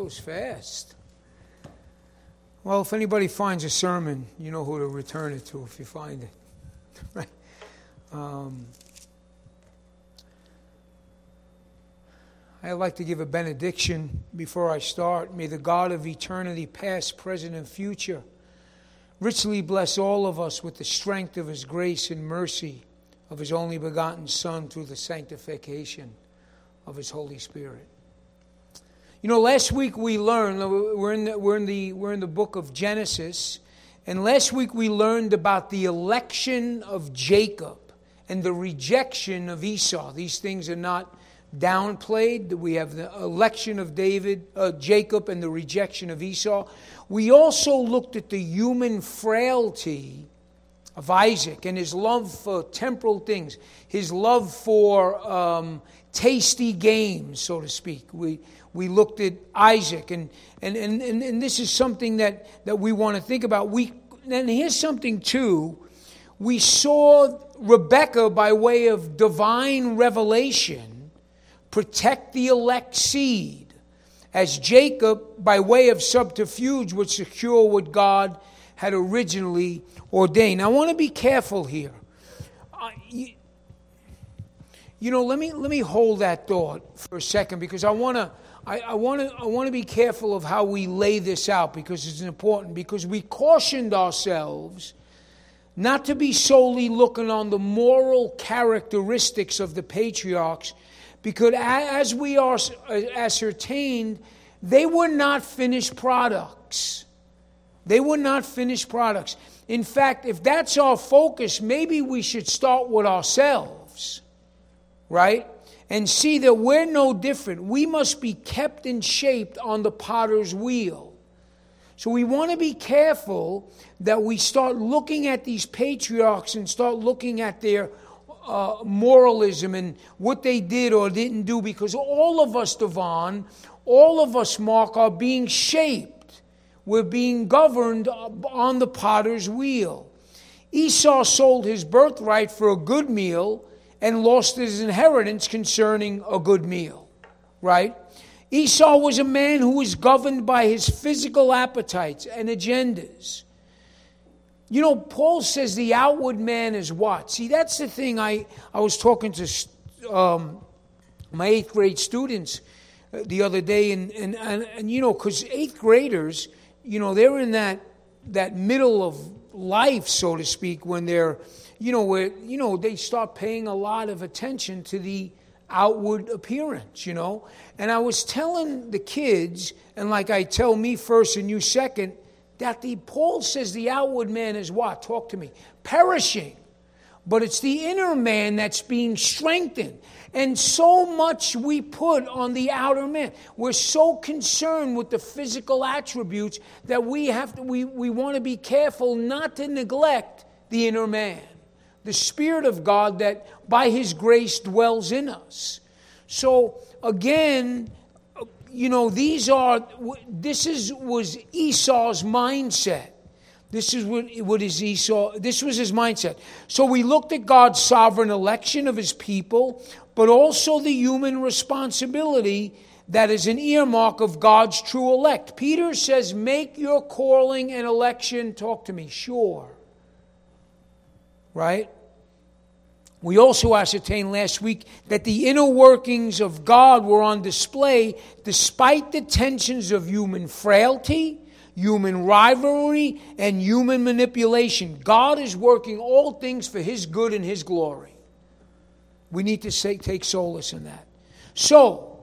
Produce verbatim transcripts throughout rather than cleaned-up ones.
goes fast. Well, if anybody finds a sermon, you know who to return it to if you find it. Right? Um, I'd like to give a benediction before I start. May the God of eternity, past, present, and future, richly bless all of us with the strength of His grace and mercy of His only begotten Son through the sanctification of His Holy Spirit. You know, last week we learned, we're in the, we're in the, we're in the book of Genesis, and last week we learned about the election of Jacob and the rejection of Esau. These things are not downplayed. We have the election of David, uh, Jacob, and the rejection of Esau. We also looked at the human frailty of Isaac and his love for temporal things, his love for um, tasty games, so to speak. We we looked at Isaac, and and, and, and, and this is something that, that we want to think about. We and here's something too. We saw Rebekah, by way of divine revelation, protect the elect seed, as Jacob, by way of subterfuge, would secure what God had originally ordained. I want to be careful here. Uh, you, you know, let me let me hold that thought for a second, because I want to I, I want to I want to be careful of how we lay this out, because it's important. Because we cautioned ourselves not to be solely looking on the moral characteristics of the patriarchs, because as we are ascertained, they were not finished products. They were not finished products. In fact, if that's our focus, maybe we should start with ourselves, right? And see that we're no different. We must be kept and shaped on the potter's wheel. So we want to be careful that we start looking at these patriarchs and start looking at their uh, moralism and what they did or didn't do, because all of us, Devon, all of us, Mark, are being shaped. We're being governed on the potter's wheel. Esau sold his birthright for a good meal and lost his inheritance concerning a good meal, right? Esau was a man who was governed by his physical appetites and agendas. You know, Paul says the outward man is what? See, that's the thing. I, I was talking to um, my eighth grade students the other day, and, and, and, and you know, because eighth graders, you know, they're in that that middle of life, so to speak, when they're, you know, where, you know, they start paying a lot of attention to the outward appearance, you know. And I was telling the kids, and like I tell me first and you second, that the Paul says the outward man is what? Talk to me. Perishing. But it's the inner man that's being strengthened. And so much we put on the outer man. We're so concerned with the physical attributes that we have to, we, we want to be careful not to neglect the inner man, the Spirit of God that by His grace dwells in us. So again, you know, these are, this is was Esau's mindset. This is what, what is Esau, this was his mindset. So we looked at God's sovereign election of His people, but also the human responsibility that is an earmark of God's true elect. Peter says, make your calling and election, talk to me, sure. Right? We also ascertained last week that the inner workings of God were on display despite the tensions of human frailty, human rivalry, and human manipulation. God is working all things for His good and His glory. We need to say, take solace in that. So,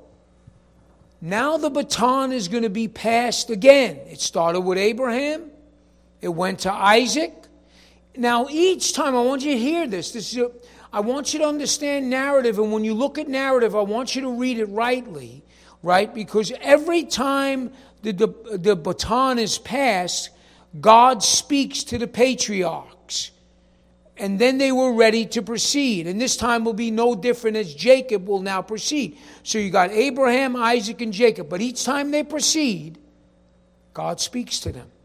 now the baton is going to be passed again. It started with Abraham. It went to Isaac. Now, each time, I want you to hear this. This is a, I want you to understand narrative. And when you look at narrative, I want you to read it rightly, right? Because every time the, the, the baton is passed, God speaks to the patriarchs. And then they were ready to proceed. And this time will be no different, as Jacob will now proceed. So you got Abraham, Isaac, and Jacob. But each time they proceed, God speaks to them.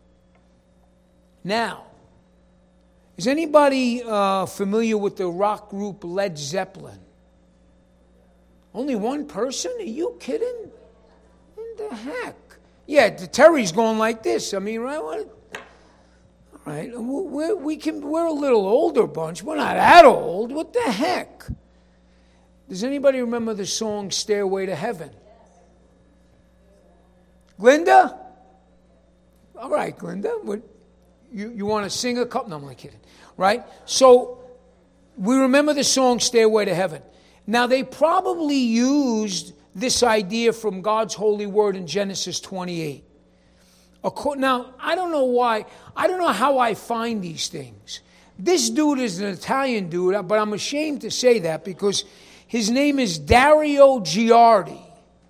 Now, is anybody uh, familiar with the rock group Led Zeppelin? Only one person? Are you kidding? What the heck? Yeah, Terry's going like this. I mean, right? What? All right, we're, we can, we're a little older bunch. We're not that old. What the heck? Does anybody remember the song Stairway to Heaven? Glinda? All right, Glinda. What, you, you want to sing a couple? No, I'm only kidding. Right? So we remember the song Stairway to Heaven. Now, they probably used this idea from God's holy word in Genesis twenty-eight. Now, I don't know why. I don't know how I find these things. This dude is an Italian dude, but I'm ashamed to say that because his name is Dario Giardi.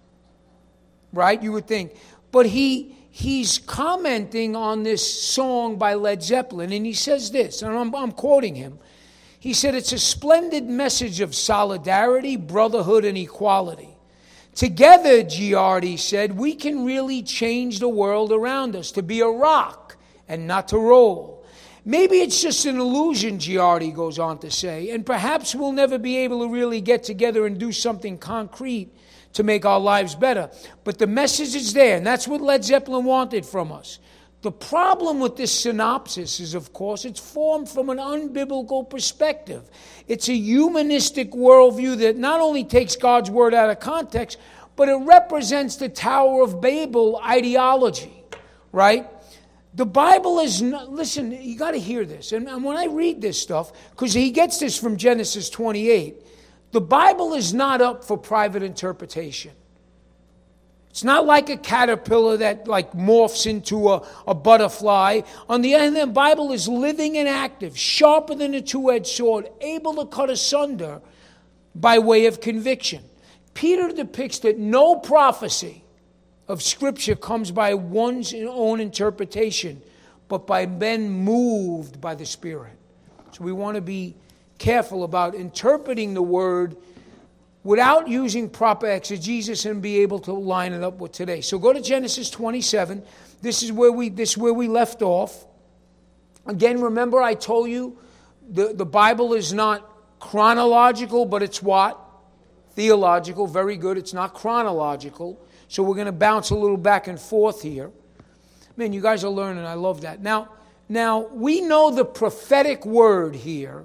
Right? You would think. But he he's commenting on this song by Led Zeppelin, and he says this, and I'm, I'm quoting him. He said, it's a splendid message of solidarity, brotherhood, and equality. Together, Giardi said, we can really change the world around us to be a rock and not to roll. Maybe it's just an illusion, Giardi goes on to say, and perhaps we'll never be able to really get together and do something concrete to make our lives better. But the message is there, and that's what Led Zeppelin wanted from us. The problem with this synopsis is, of course, it's formed from an unbiblical perspective. It's a humanistic worldview that not only takes God's word out of context, but it represents the Tower of Babel ideology, right? The Bible is, not, listen, you got to hear this. And, and when I read this stuff, because he gets this from Genesis twenty-eight, the Bible is not up for private interpretation. It's not like a caterpillar that like morphs into a, a butterfly. On the other hand, the Bible is living and active, sharper than a two-edged sword, able to cut asunder by way of conviction. Peter depicts that no prophecy of Scripture comes by one's own interpretation, but by men moved by the Spirit. So we want to be careful about interpreting the Word without using proper exegesis and be able to line it up with today. So go to Genesis twenty-seven. This is where we this is where we left off. Again, remember I told you the, the Bible is not chronological, but it's what? Theological. Very good. It's not chronological. So we're going to bounce a little back and forth here. Man, you guys are learning. I love that. Now, now we know the prophetic word here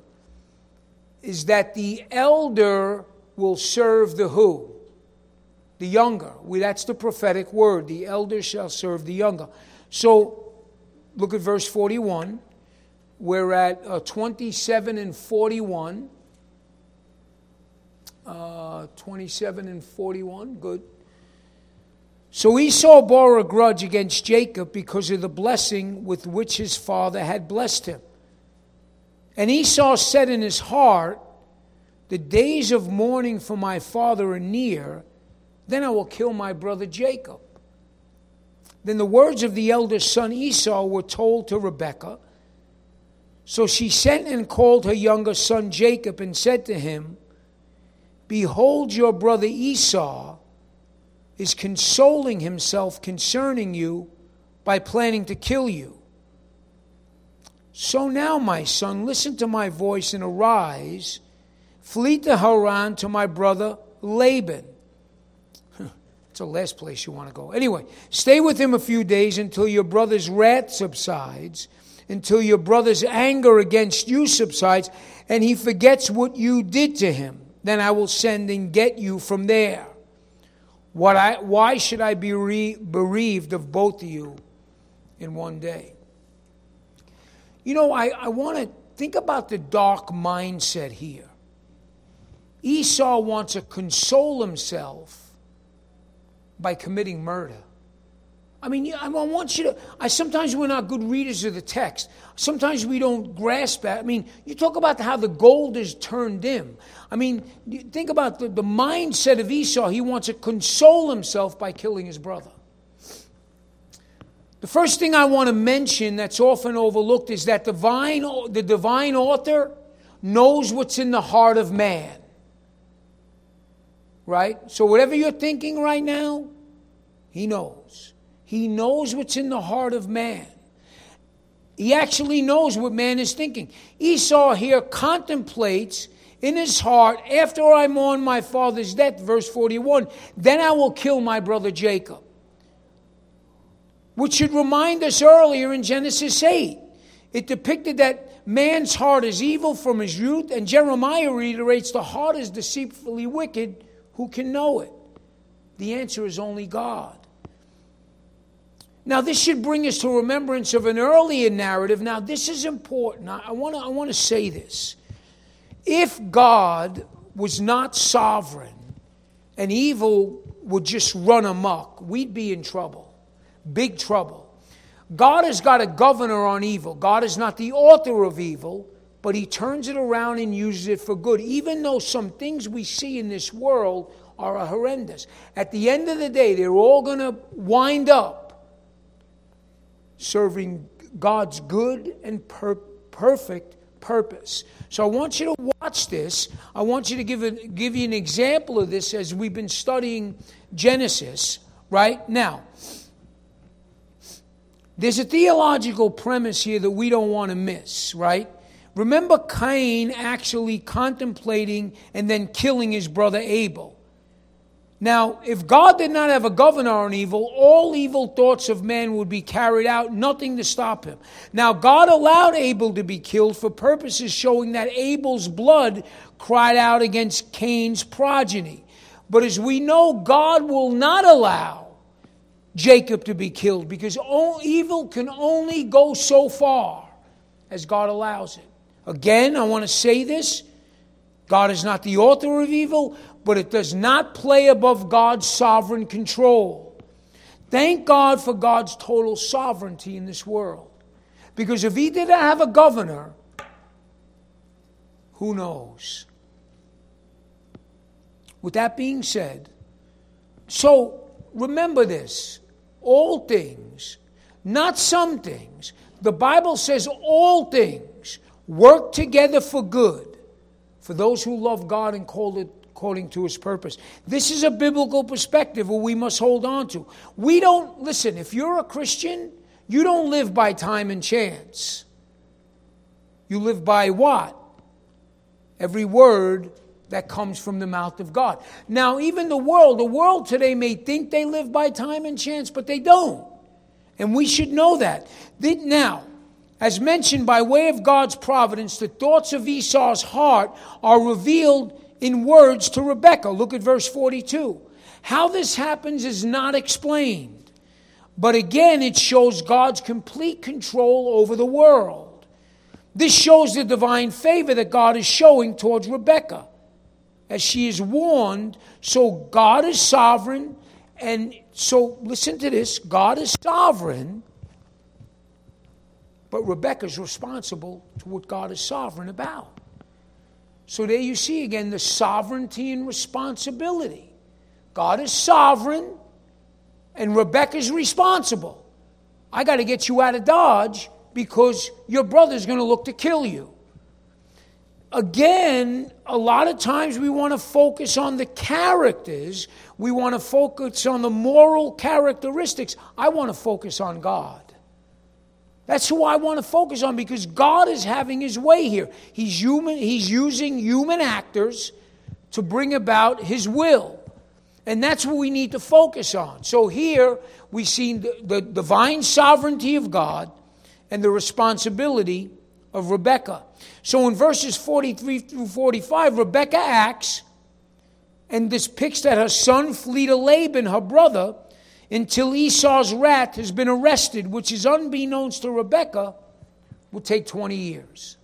is that the elder will serve the who? The younger. We, that's the prophetic word. The elder shall serve the younger. So, look at verse forty-one. We're at uh, twenty-seven and forty-one. Uh, twenty-seven and forty-one. Good. So Esau bore a grudge against Jacob because of the blessing with which his father had blessed him. And Esau said in his heart, the days of mourning for my father are near, then I will kill my brother Jacob. Then the words of the eldest son Esau were told to Rebekah. So she sent and called her younger son Jacob and said to him, behold, your brother Esau is consoling himself concerning you by planning to kill you. So now, my son, listen to my voice and arise, flee to Haran to my brother Laban. It's the last place you want to go. Anyway, stay with him a few days until your brother's wrath subsides, until your brother's anger against you subsides, and he forgets what you did to him. Then I will send and get you from there. What I, why should I be re- bereaved of both of you in one day? You know, I, I want to think about the dark mindset here. Esau wants to console himself by committing murder. I mean, I want you to, I, sometimes we're not good readers of the text. Sometimes we don't grasp that. I mean, you talk about how the gold is turned dim. I mean, think about the, the mindset of Esau. He wants to console himself by killing his brother. The first thing I want to mention that's often overlooked is that divine, the divine author knows what's in the heart of man. Right? So whatever you're thinking right now, he knows. He knows what's in the heart of man. He actually knows what man is thinking. Esau here contemplates in his heart, after I mourn my father's death, verse forty-one, then I will kill my brother Jacob. which should remind us earlier in Genesis eight. It depicted that man's heart is evil from his youth, and Jeremiah reiterates the heart is deceitfully wicked. Who can know it? The answer is only God. Now, this should bring us to remembrance of an earlier narrative. Now, this is important. I want to I want to say this. If God was not sovereign and evil would just run amok, we'd be in trouble, big trouble. God has got a governor on evil. God is not the author of evil, but he turns it around and uses it for good, even though some things we see in this world are horrendous. At the end of the day, they're all going to wind up serving God's good and per- perfect purpose. So I want you to watch this. I want you to give, a, give you an example of this as we've been studying Genesis right now. There's a theological premise here that we don't want to miss, right? Remember Cain actually contemplating and then killing his brother Abel. Now, if God did not have a governor on evil, all evil thoughts of man would be carried out, nothing to stop him. Now, God allowed Abel to be killed for purposes showing that Abel's blood cried out against Cain's progeny. But as we know, God will not allow Jacob to be killed, because all evil can only go so far as God allows it. Again, I want to say this. God is not the author of evil, but it does not play above God's sovereign control. Thank God for God's total sovereignty in this world. Because if he didn't have a governor, who knows? With that being said, so remember this. All things, not some things. The Bible says all things work together for good for those who love God and called it according to his purpose. This is a biblical perspective that we must hold on to. We don't, listen, if you're a Christian, you don't live by time and chance. You live by what? Every word that comes from the mouth of God. Now, even the world, the world today may think they live by time and chance, but they don't. And we should know that. Now, as mentioned, by way of God's providence, the thoughts of Esau's heart are revealed in words to Rebekah. Look at verse forty-two. How this happens is not explained. But again, it shows God's complete control over the world. This shows the divine favor that God is showing towards Rebekah, as she is warned. So God is sovereign. And so listen to this. God is sovereign. But Rebekah is responsible to what God is sovereign about. So there you see again the sovereignty and responsibility. God is sovereign and Rebekah is responsible. I got to get you out of Dodge because your brother's going to look to kill you. Again, a lot of times we want to focus on the characters. We want to focus on the moral characteristics. I want to focus on God. That's who I want to focus on, because God is having his way here. He's human. He's using human actors to bring about his will. And that's what we need to focus on. So here we see the, the divine sovereignty of God and the responsibility of Rebekah. So in verses forty-three through forty-five, Rebekah acts and depicts that her son flee to Laban, her brother, until Esau's wrath has been arrested, which is unbeknownst to Rebekah, will take twenty years.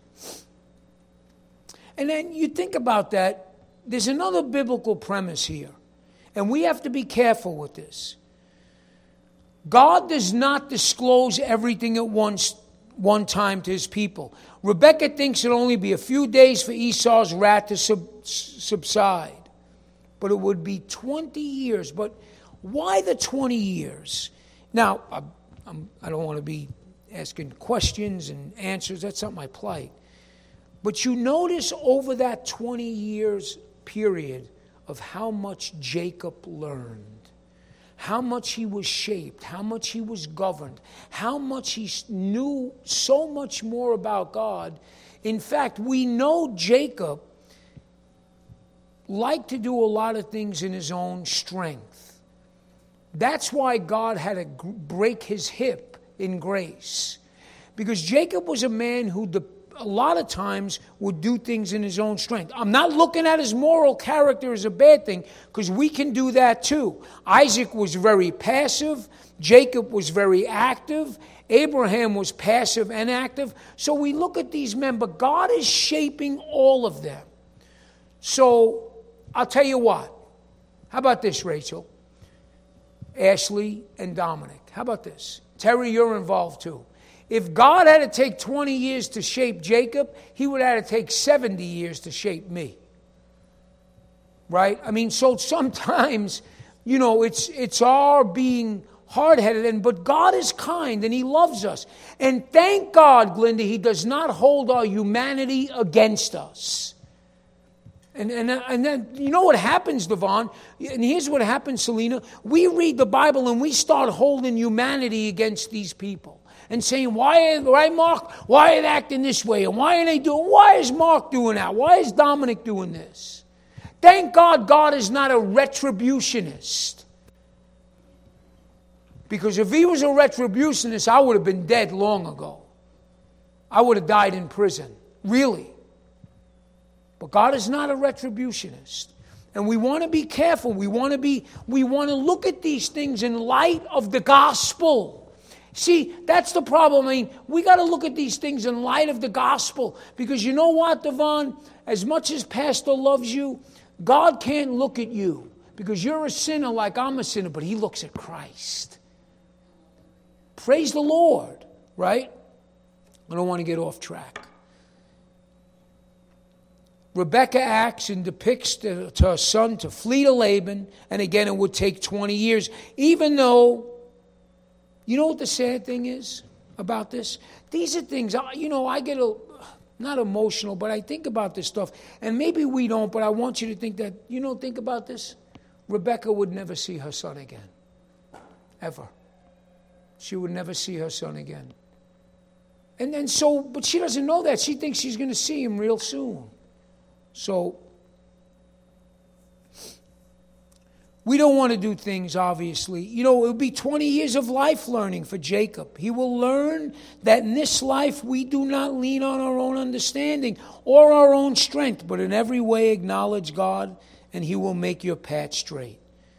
And then you think about that, there's another biblical premise here. And we have to be careful with this. God does not disclose everything at once, one time to his people. Rebekah thinks it'll only be a few days for Esau's wrath to sub- subside. But it would be twenty years. But why the twenty years? Now, I, I'm, I don't want to be asking questions and answers. That's not my plight. But you notice over that twenty years period of how much Jacob learned, how much he was shaped, how much he was governed, how much he knew so much more about God. In fact, we know Jacob liked to do a lot of things in his own strength. That's why God had to g- break his hip in grace. Because Jacob was a man who the, a lot of times would do things in his own strength. I'm not looking at his moral character as a bad thing, because we can do that too. Isaac was very passive. Jacob was very active. Abraham was passive and active. So we look at these men, but God is shaping all of them. So I'll tell you what. How about this, Rachel? Ashley and Dominic. How about this? Terry, you're involved too. If God had to take twenty years to shape Jacob, he would have to take seventy years to shape me. Right? I mean, so sometimes, you know, it's it's our being hard-headed, and but God is kind and he loves us. And thank God, Glinda, he does not hold our humanity against us. And, and, and then, you know what happens, Devon? And here's what happens, Selena. We read the Bible and we start holding humanity against these people. And saying, why, right, Mark? Why are they acting this way? And why are they doing, why is Mark doing that? Why is Dominic doing this? Thank God God is not a retributionist. Because if he was a retributionist, I would have been dead long ago. I would have died in prison. Really. But God is not a retributionist. And we want to be careful. We want to be, we want to look at these things in light of the gospel. See, that's the problem. I mean, we got to look at these things in light of the gospel. Because you know what, Devon? As much as Pastor loves you, God can't look at you. Because you're a sinner like I'm a sinner, but he looks at Christ. Praise the Lord, right? I don't want to get off track. Rebekah acts and depicts to, to her son to flee to Laban, and again it would take twenty years, even though, you know what the sad thing is about this? These are things, you know, I get a, not emotional, but I think about this stuff, and maybe we don't, but I want you to think that, you know, think about this. Rebekah would never see her son again, ever. She would never see her son again. And then so, but she doesn't know that. She thinks she's going to see him real soon. So, we don't want to do things, obviously. You know, it would be twenty years of life learning for Jacob. He will learn that in this life we do not lean on our own understanding or our own strength, but in every way acknowledge God, and he will make your path straight.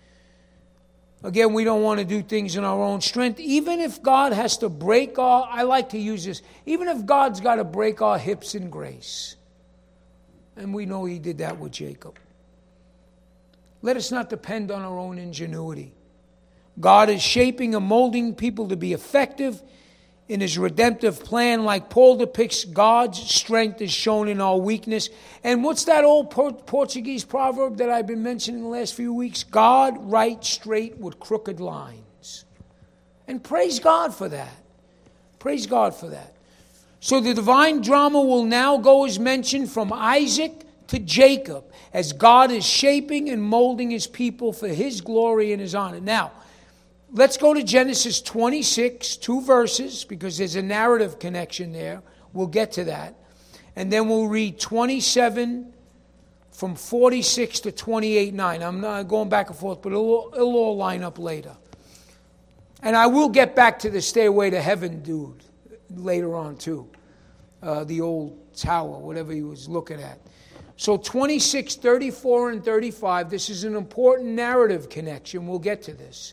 Again, we don't want to do things in our own strength. Even if God has to break our, I like to use this, even if God's got to break our hips in grace. And we know he did that with Jacob. Let us not depend on our own ingenuity. God is shaping and molding people to be effective in his redemptive plan. Like Paul depicts, God's strength is shown in our weakness. And what's that old Portuguese proverb that I've been mentioning the last few weeks? God writes straight with crooked lines. And praise God for that. Praise God for that. So the divine drama will now go, as mentioned, from Isaac to Jacob, as God is shaping and molding his people for his glory and his honor. Now, let's go to Genesis twenty-six, two verses, because there's a narrative connection there. We'll get to that. And then we'll read twenty-seven from forty-six to twenty-eight, nine. I'm not going back and forth, but it'll, it'll all line up later. And I will get back to the Stairway to Heaven dude later on too. Uh, the old tower, whatever he was looking at. So twenty-six, thirty-four, and thirty-five, this is an important narrative connection. We'll get to this.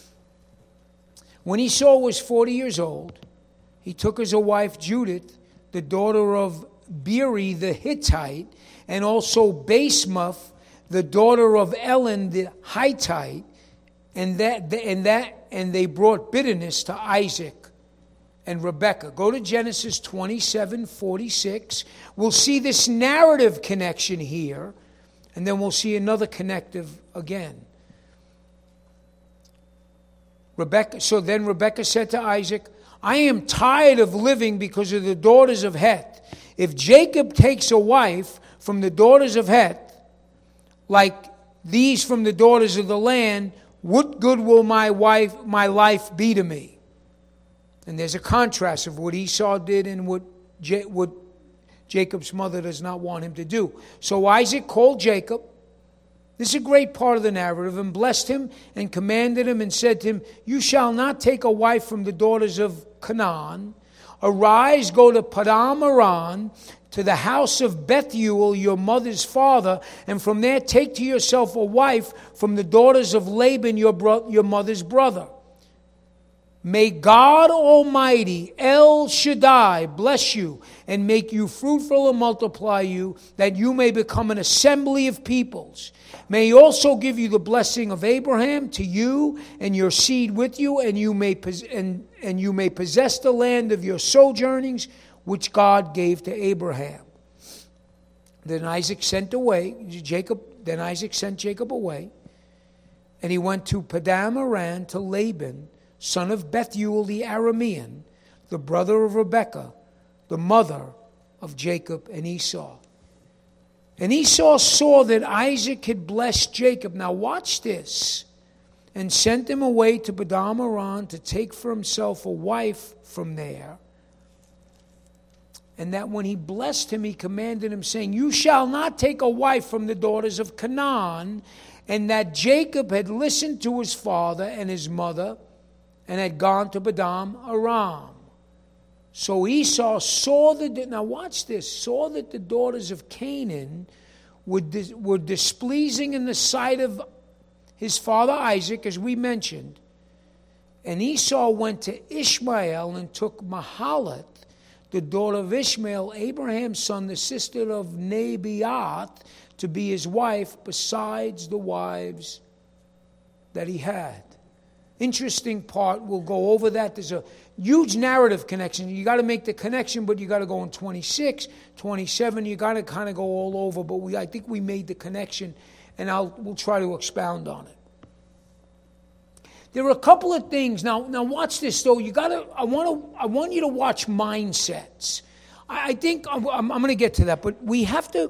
When Esau was forty years old, he took as a wife Judith, the daughter of Beeri the Hittite, and also Basemath, the daughter of Elon the Hittite, and that and that and they brought bitterness to Isaac and Rebekah. Go to Genesis twenty-seven, forty-six. We'll see this narrative connection here, and then we'll see another connective again. Rebekah. So then Rebekah said to Isaac, I am tired of living because of the daughters of Heth. If Jacob takes a wife from the daughters of Heth, like these from the daughters of the land, what good will my wife, my life be to me? And there's a contrast of what Esau did and what, J- what Jacob's mother does not want him to do. So Isaac called Jacob. This is a great part of the narrative. And blessed him and commanded him and said to him, you shall not take a wife from the daughters of Canaan. Arise, go to Padam Aram, to the house of Bethuel, your mother's father, and from there take to yourself a wife from the daughters of Laban, your, bro- your mother's brother. May God Almighty, El Shaddai, bless you and make you fruitful and multiply you, that you may become an assembly of peoples. May he also give you the blessing of Abraham to you and your seed with you, and you may pos- and, and you may possess the land of your sojournings, which God gave to Abraham. Then Isaac sent away Jacob. Then Isaac sent Jacob away, and he went to Padam Aram to Laban, son of Bethuel the Aramean, the brother of Rebekah, the mother of Jacob and Esau. And Esau saw that Isaac had blessed Jacob. Now watch this. And sent him away to Padam Aram to take for himself a wife from there. And that when he blessed him, he commanded him, saying, you shall not take a wife from the daughters of Canaan. And that Jacob had listened to his father and his mother, and had gone to Padam Aram. So Esau saw that, now watch this, saw that the daughters of Canaan were, dis, were displeasing in the sight of his father Isaac, as we mentioned. And Esau went to Ishmael and took Mahalath, the daughter of Ishmael, Abraham's son, the sister of Nebaioth, to be his wife, besides the wives that he had. Interesting part, we'll go over that. There's a huge narrative connection. You got to make the connection, but you got to go in twenty-six, twenty-seven. You got to kind of go all over, but we I think we made the connection, and I'll we'll try to expound on it. There are a couple of things. Now, now watch this though. You got to. I want to. I want you to watch mindsets. I, I think I'm, I'm, I'm going to get to that, but we have to.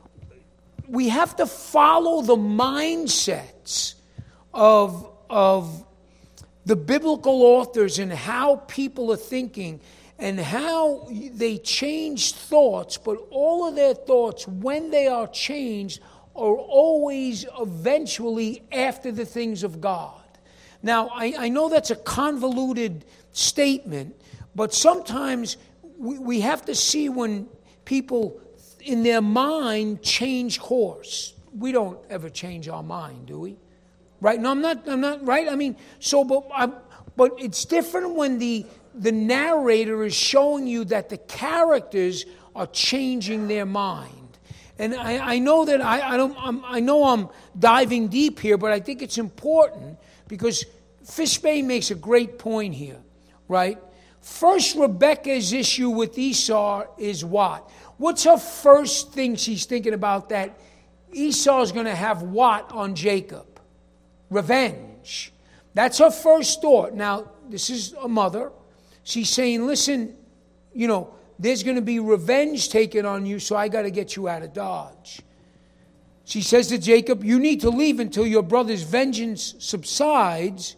We have to follow the mindsets of of. the biblical authors and how people are thinking and how they change thoughts, but all of their thoughts, when they are changed, are always eventually after the things of God. Now, I, I know that's a convoluted statement, but sometimes we, we have to see when people in their mind change course. We don't ever change our mind, do we? Right? No, I'm not. I'm not right. I mean, so, but, I, but it's different when the the narrator is showing you that the characters are changing their mind. And I, I know that I, I don't. I'm, I know I'm diving deep here, but I think it's important because Fishbane makes a great point here, right? First, Rebecca's issue with Esau is what? What's her first thing she's thinking about? That Esau's going to have what on Jacob? Revenge. That's her first thought. Now, this is a mother. She's saying, listen, you know, there's going to be revenge taken on you, so I got to get you out of Dodge. She says to Jacob, you need to leave until your brother's vengeance subsides.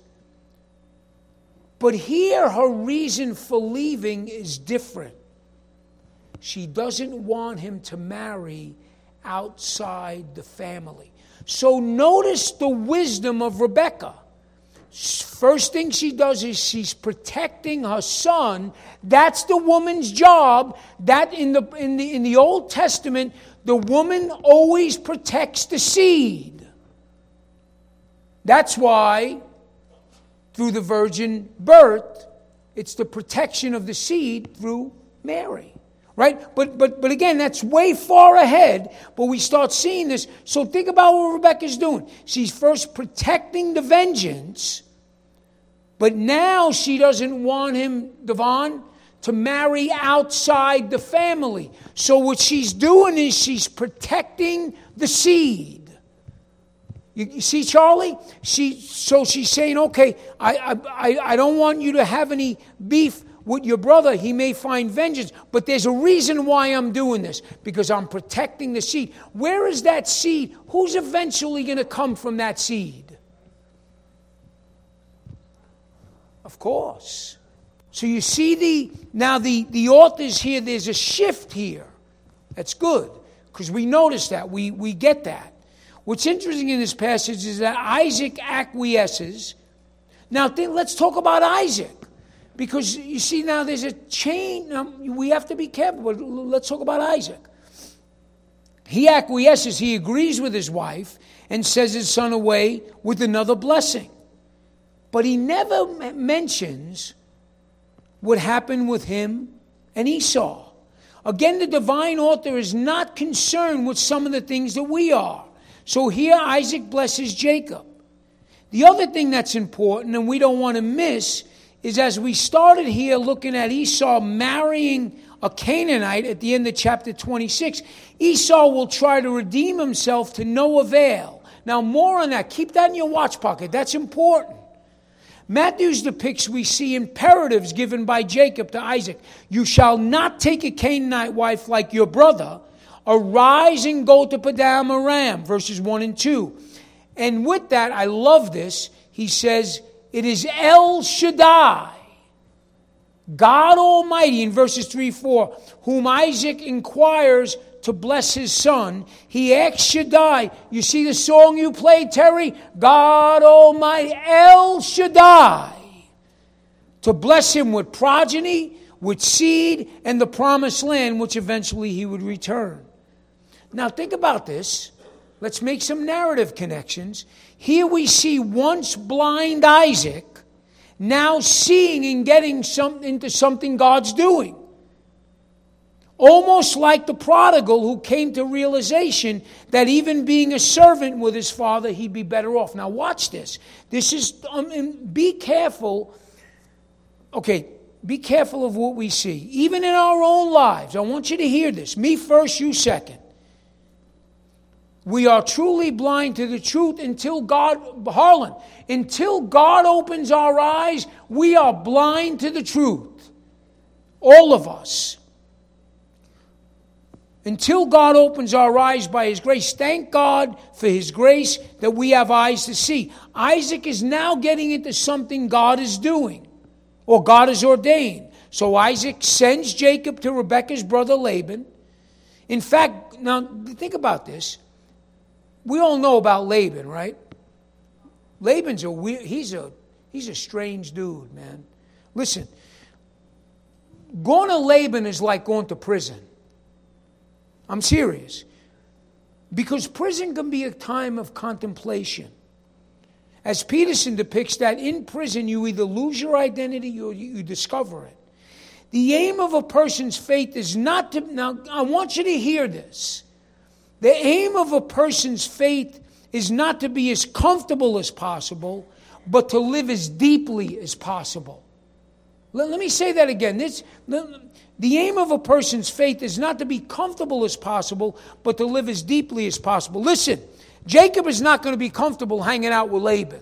But here, her reason for leaving is different. She doesn't want him to marry outside the family. So notice the wisdom of Rebekah. First thing she does is she's protecting her son. That's the woman's job. That in the in the in the Old Testament, the woman always protects the seed. That's why through the virgin birth, it's the protection of the seed through Mary. Right? But but but again, that's way far ahead. But we start seeing this. So think about what Rebecca's doing. She's first protecting the vengeance, but now she doesn't want him, Devon, to marry outside the family. So what she's doing is she's protecting the seed. You, you see, Charlie? She so she's saying, okay, I I I don't want you to have any beef with your brother. He may find vengeance, but there's a reason why I'm doing this, because I'm protecting the seed. Where is that seed? Who's eventually going to come from that seed? Of course. So you see the, now the, the authors here, there's a shift here. That's good, because we notice that. We, we get that. What's interesting in this passage is that Isaac acquiesces. Now, think, let's talk about Isaac. Because, you see, now there's a chain. Now, we have to be careful, but let's talk about Isaac. He acquiesces. He agrees with his wife and sends his son away with another blessing. But he never m- mentions what happened with him and Esau. Again, the divine author is not concerned with some of the things that we are. So here Isaac blesses Jacob. The other thing that's important and we don't want to miss is as we started here looking at Esau marrying a Canaanite at the end of chapter twenty-six, Esau will try to redeem himself to no avail. Now more on that. Keep that in your watch pocket. That's important. Matthew's depicts, we see imperatives given by Jacob to Isaac. You shall not take a Canaanite wife like your brother. Arise and go to Padam Aram, verses one and two. And with that, I love this. He says, it is El Shaddai, God Almighty, in verses three, four, whom Isaac inquires to bless his son. He asks Shaddai. You see the song you played, Terry? God Almighty, El Shaddai, to bless him with progeny, with seed, and the promised land, which eventually he would return. Now think about this. Let's make some narrative connections. Here we see once blind Isaac now seeing and getting some, into something God's doing. Almost like the prodigal who came to realization that even being a servant with his father, he'd be better off. Now watch this. This is, um, be careful. Okay, be careful of what we see. Even in our own lives, I want you to hear this. Me first, you second. We are truly blind to the truth until God, Harlan, until God opens our eyes, we are blind to the truth. All of us. Until God opens our eyes by His grace. Thank God for His grace that we have eyes to see. Isaac is now getting into something God is doing, or God has ordained. So Isaac sends Jacob to Rebekah's brother Laban. In fact, now think about this. We all know about Laban, right? Laban's a weird, he's a he's a strange dude, man. Listen, going to Laban is like going to prison. I'm serious. Because prison can be a time of contemplation. As Peterson depicts that in prison you either lose your identity or you discover it. The aim of a person's faith is not to, now I want you to hear this. The aim of a person's faith is not to be as comfortable as possible, but to live as deeply as possible. Let, let me say that again. This, the, the aim of a person's faith is not to be comfortable as possible, but to live as deeply as possible. Listen, Jacob is not going to be comfortable hanging out with Laban.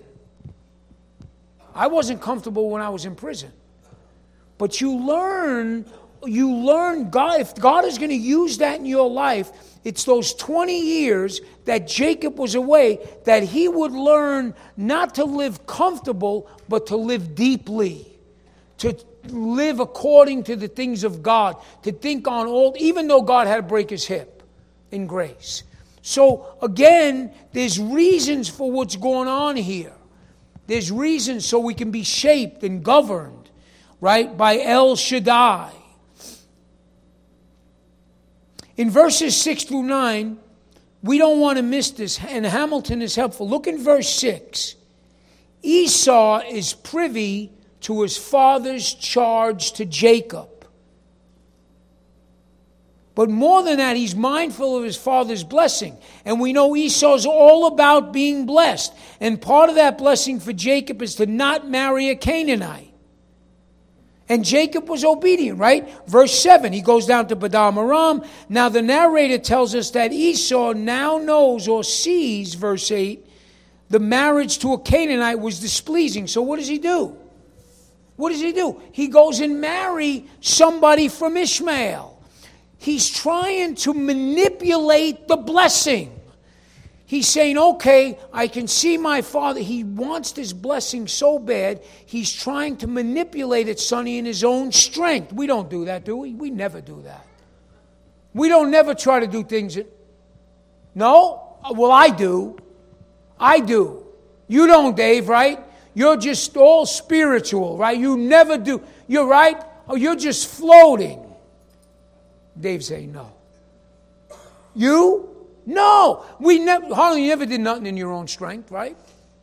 I wasn't comfortable when I was in prison. But you learn, you learn God, if God is going to use that in your life, it's those twenty years that Jacob was away that he would learn not to live comfortable, but to live deeply. To live according to the things of God. To think on all, even though God had to break his hip in grace. So again, there's reasons for what's going on here. There's reasons so we can be shaped and governed, right, by El Shaddai. In verses six through nine, we don't want to miss this, and Hamilton is helpful. Look in verse six. Esau is privy to his father's charge to Jacob. But more than that, he's mindful of his father's blessing. And we know Esau's all about being blessed. And part of that blessing for Jacob is to not marry a Canaanite. And Jacob was obedient, right? Verse seven, he goes down to Padam Aram. Now the narrator tells us that Esau now knows or sees, verse eight, the marriage to a Canaanite was displeasing. So what does he do? What does he do? He goes and marries somebody from Ishmael. He's trying to manipulate the blessing. He's saying, okay, I can see my father. He wants this blessing so bad, he's trying to manipulate it, Sonny, in his own strength. We don't do that, do we? We never do that. We don't never try to do things that... No? Well, I do. I do. You don't, Dave, right? You're just all spiritual, right? You never do. You're right. Oh, you're just floating. Dave say no. You? No. We never, Harlan, you never did nothing in your own strength, right?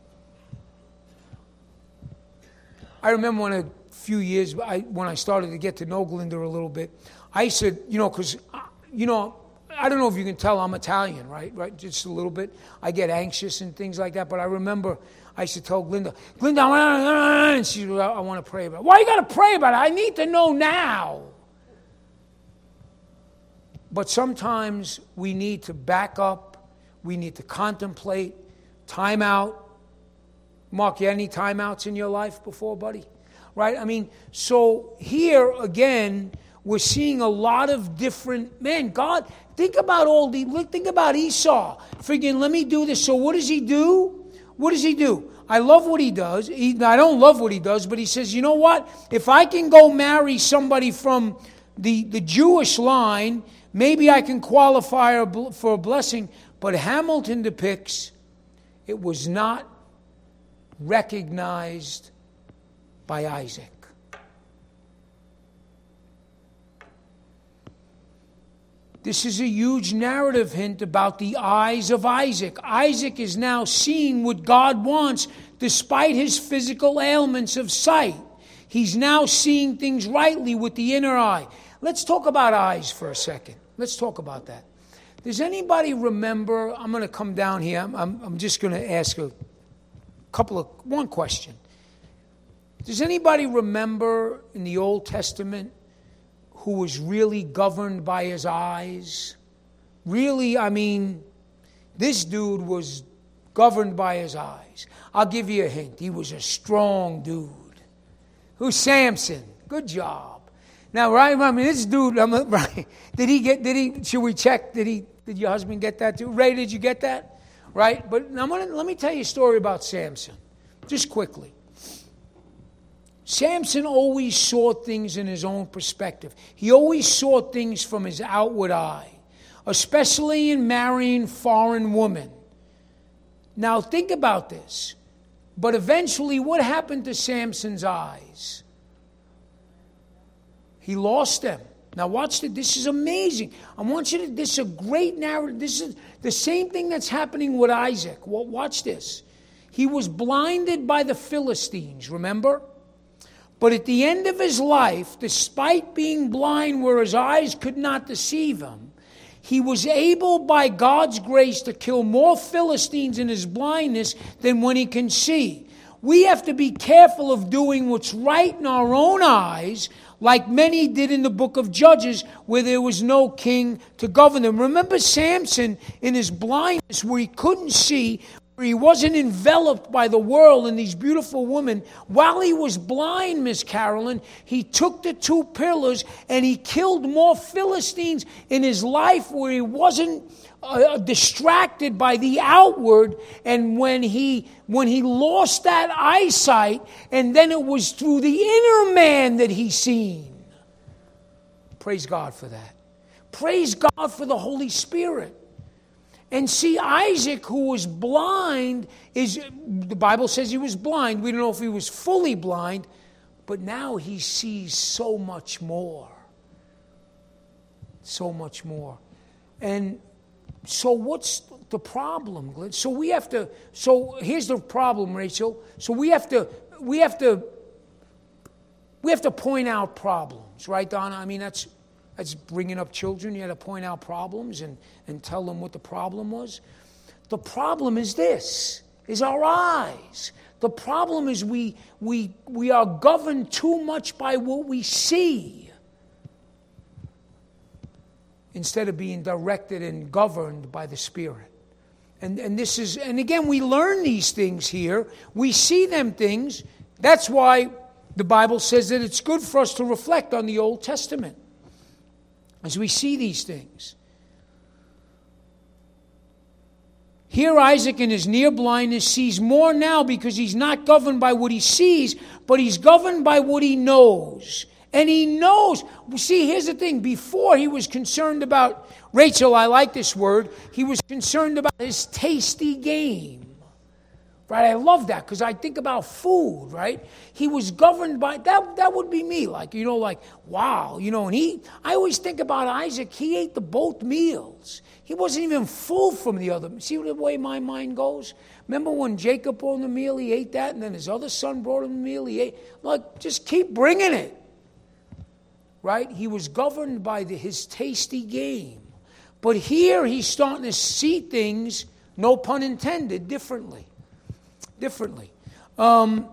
I remember when a few years, I, when I started to get to know Glinda a little bit, I said, you know, because, you know, I don't know if you can tell I'm Italian, right? Right, just a little bit. I get anxious and things like that. But I remember I used to tell Glinda, Glinda, I want to, and she, I want to pray about it. Why you got to pray about it? I need to know now. But sometimes we need to back up. We need to contemplate. Time out. Mark, you had any timeouts in your life before, buddy? Right? I mean, so here again, we're seeing a lot of different, man, God, think about all the, think about Esau. Figuring, let me do this. So what does he do? What does he do? I love what he does. He, I don't love what he does, but he says, you know what? If I can go marry somebody from the, the Jewish line, maybe I can qualify for a blessing. But Hamilton depicts it was not recognized by Isaac. This is a huge narrative hint about the eyes of Isaac. Isaac is now seeing what God wants despite his physical ailments of sight. He's now seeing things rightly with the inner eye. Let's talk about eyes for a second. Let's talk about that. Does anybody remember, I'm going to come down here, I'm, I'm, I'm just going to ask a couple of, one question. Does anybody remember in the Old Testament who was really governed by his eyes? Really, I mean, this dude was governed by his eyes. I'll give you a hint. He was a strong dude. Who's Samson? Good job. Now, right, I mean, this dude, I'm, right, did he get, did he, should we check, did he, did your husband get that too? Ray, did you get that? Right? But I'm gonna, let me tell you a story about Samson, just quickly. Samson always saw things in his own perspective. He always saw things from his outward eye, especially in marrying foreign women. Now, think about this. But eventually, what happened to Samson's eyes? He lost them. Now watch this. This is amazing. I want you to, this is a great narrative. This is the same thing that's happening with Isaac. Well, watch this. He was blinded by the Philistines, remember? But at the end of his life, despite being blind where his eyes could not deceive him, he was able by God's grace to kill more Philistines in his blindness than when he can see. We have to be careful of doing what's right in our own eyes, like many did in the book of Judges, where there was no king to govern them. Remember Samson in his blindness, where he couldn't see, where he wasn't enveloped by the world and these beautiful women. While he was blind, Miss Carolyn, he took the two pillars and he killed more Philistines in his life where he wasn't uh, distracted by the outward. And when he when he lost that eyesight, and then it was through the inner man that he seen. Praise God for that. Praise God for the Holy Spirit. And see, Isaac, who was blind, is the Bible says he was blind. We don't know if he was fully blind, but now he sees so much more. So much more. And so what's the problem, Glenn? So we have to, so here's the problem, Rachel. So we have to, we have to, we have to point out problems, right, Donna? I mean, that's, That's bringing up children. You had to point out problems and, and tell them what the problem was. The problem is this, is our eyes. The problem is we, we, we are governed too much by what we see instead of being directed and governed by the Spirit. And, and this is, and again, we learn these things here. We see them things. That's why the Bible says that it's good for us to reflect on the Old Testament as we see these things. Here Isaac in his near blindness sees more now because he's not governed by what he sees, but he's governed by what he knows. And he knows. See, here's the thing. Before he was concerned about, Rachel, I like this word, he was concerned about his tasty game. Right? I love that because I think about food, right? He was governed by, that That would be me. Like, you know, like, wow. You know, and he, I always think about Isaac. He ate the both meals. He wasn't even full from the other. See the way my mind goes? Remember when Jacob brought him the meal, he ate that, and then his other son brought him the meal, he ate. Like, just keep bringing it. Right? He was governed by the, his tasty game. But here he's starting to see things, no pun intended, differently. Differently. Um,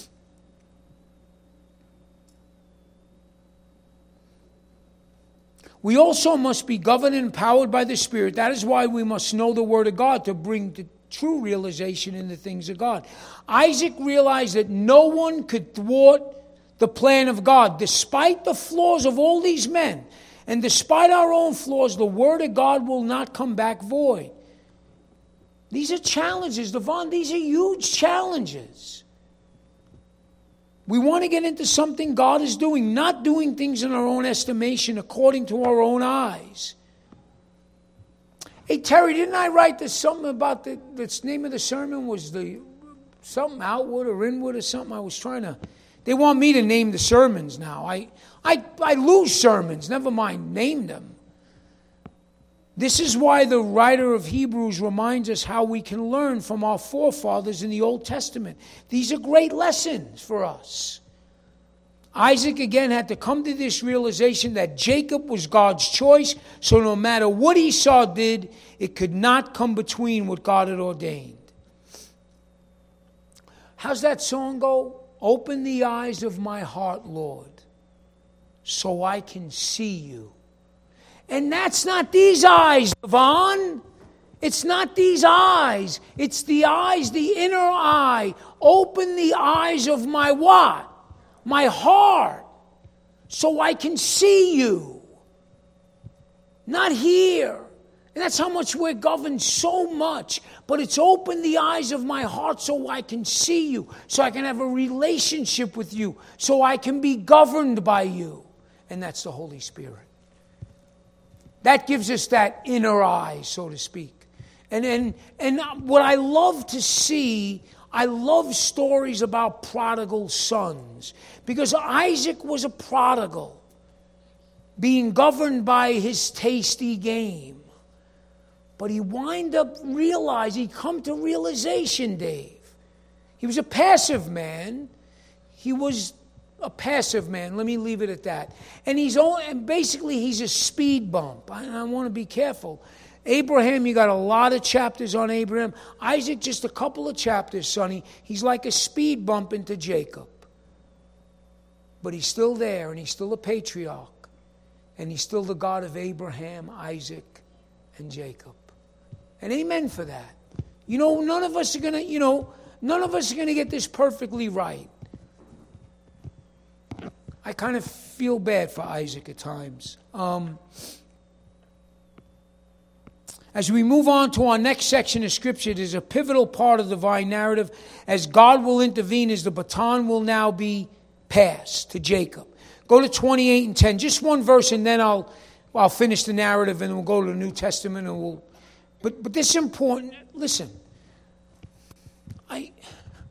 we also must be governed and empowered by the Spirit. That is why we must know the Word of God to bring the true realization in the things of God. Isaac realized that no one could thwart the plan of God. Despite the flaws of all these men, and despite our own flaws, the Word of God will not come back void. These are challenges, Devon. These are huge challenges. We want to get into something God is doing, not doing things in our own estimation, according to our own eyes. Hey, Terry, didn't I write this something about the, the name of the sermon was the something outward or inward or something? I was trying to, they want me to name the sermons now. I, I, I lose sermons, never mind name them. This is why the writer of Hebrews reminds us how we can learn from our forefathers in the Old Testament. These are great lessons for us. Isaac again had to come to this realization that Jacob was God's choice, so no matter what Esau did, it could not come between what God had ordained. How's that song go? Open the eyes of my heart, Lord, so I can see you. And that's not these eyes, Devon. It's not these eyes. It's the eyes, the inner eye. Open the eyes of my what? My heart. So I can see you. Not here. And that's how much we're governed so much. But it's open the eyes of my heart so I can see you. So I can have a relationship with you. So I can be governed by you. And that's the Holy Spirit. That gives us that inner eye, so to speak. And, and, and what I love to see, I love stories about prodigal sons. Because Isaac was a prodigal, being governed by his tasty game. But he wind up realizing, he come to realization, Dave. He was a passive man. He was a passive man. Let me leave it at that. And he's only, and basically he's a speed bump. I, I want to be careful. Abraham, you got a lot of chapters on Abraham. Isaac, just a couple of chapters, Sonny. He's like a speed bump into Jacob. But he's still there, and he's still a patriarch. And he's still the God of Abraham, Isaac, and Jacob. And amen for that. You know, none of us are going to, you know, none of us are going to get this perfectly right. I kind of feel bad for Isaac at times. Um, as we move on to our next section of Scripture, there's a pivotal part of the divine narrative. As God will intervene, as the baton will now be passed to Jacob. Go to twenty-eight and ten. Just one verse, and then I'll I'll finish the narrative, and we'll go to the New Testament, and we'll. But but this is important. Listen, I.